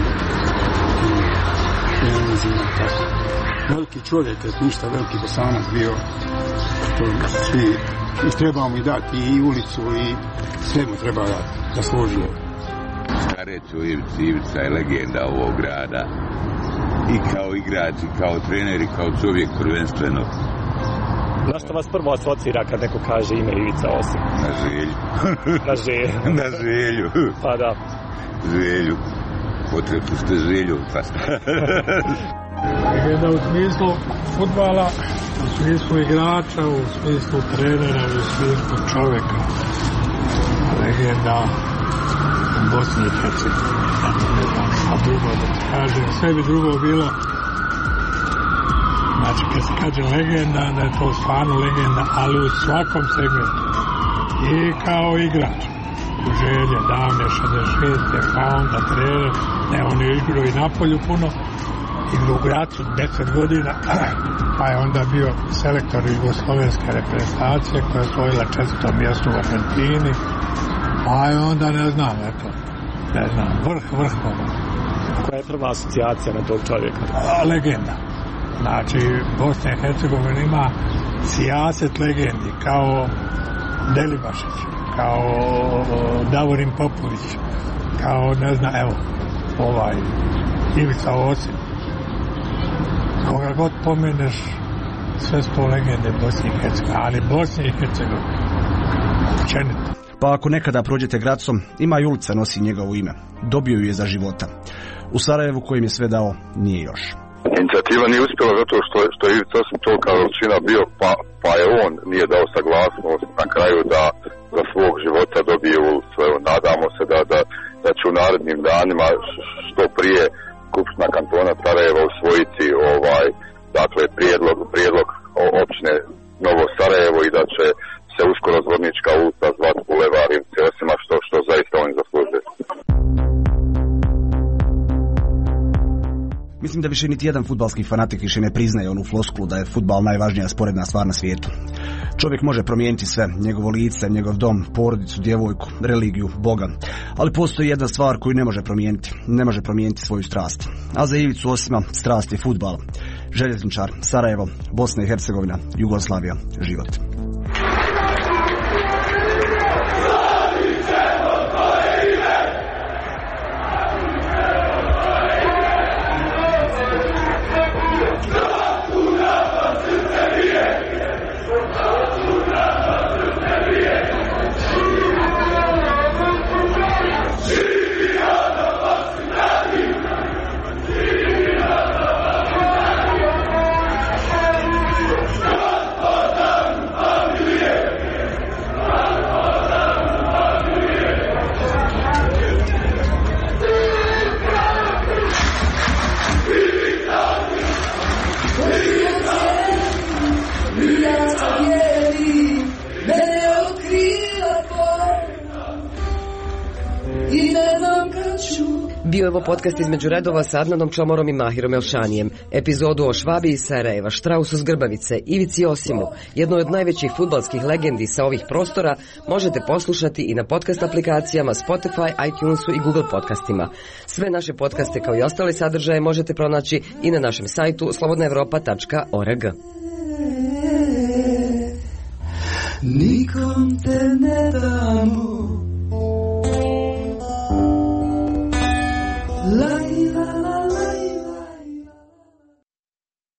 tenzima, tako. Veliki čovjek, ništa veliki Bosanac bio, to svi i treba mu dati i ulicu i sve mu treba dati, zaslužio. Stareću Ivica je legenda ovog grada i kao igrač, i kao trener, i kao čovjek prvenstveno. Na što vas prvo asocira kad neko kaže ime Ivica Osim? Na želju. Na želju. Na želju. Pa da. Želju. Potrebu ste želju. Legenda u smislu fudbala, u smislu igrača, u smislu trenera, u smislu čovjeka. Legenda u Bosni i Hercegovini. Ne znam šta drugo da kažem. Sve bi drugo bilo. Znači kad se kaže legenda, da je to stvarno legenda, ali u svakom segmentu. I kao igrač. U želje, davne 66. pa onda trener. Ne, on je igrao i na polju puno. I u Gracu 10 godina, pa je onda bio selektor jugoslovenske reprezentacije koja je osvojila 4. mjesto u Argentini, pa je onda ne znam, vrh. Koja je prva asocijacija na tog čovjeka? Legenda. Znači, Bosna i Hercegovina ima sijaset legendi, kao Delibašić, kao Davorin Popović, kao Ivica Osim. Koga god pomeneš, sve su to legende Bosne i Hercegovine, ali Bosne i Hercegovine, općenito. Pa ako nekada prođete Gracom, ima i ulica nosi njegovo ime. Dobio ju je za života. U Sarajevu kojim je sve dao, nije još. Inicijativa nije uspjela zato što je Ivica Osim tolika veličina bio, pa je on nije dao saglasnost na kraju da za svog života dobije ulicu. Evo, nadamo se da će u narednim danima što prije Skupština kantona Sarajeva usvojiti prijedlog općine Novo Sarajevo i da će se uskoro Zvornička ulica zvati Bulevar Ivice Osima, što zaista oni zaslužuju. Mislim da više niti jedan fudbalski fanatik više ne priznaje onu floskulu da je fudbal najvažnija sporedna stvar na svijetu. Čovjek može promijeniti sve, njegovo lice, njegov dom, porodicu, djevojku, religiju, Boga. Ali postoji jedna stvar koju ne može promijeniti svoju strast. A za Ivicu Osima strast je fudbal. Željezničar, Sarajevo, Bosna i Hercegovina, Jugoslavija, život. Bio je ovo podcast između redova sa Adnanom Čomorom i Mahirom Elšanijem. Epizodu o Švabi iz Sarajeva, Štrausu s Grbavice, Ivici Osimu, jednoj od najvećih fudbalskih legendi sa ovih prostora, možete poslušati i na podcast aplikacijama Spotify, iTunesu i Google podcastima. Sve naše podcaste kao i ostale sadržaje možete pronaći i na našem sajtu slobodnaevropa.org. Nikom te ne damo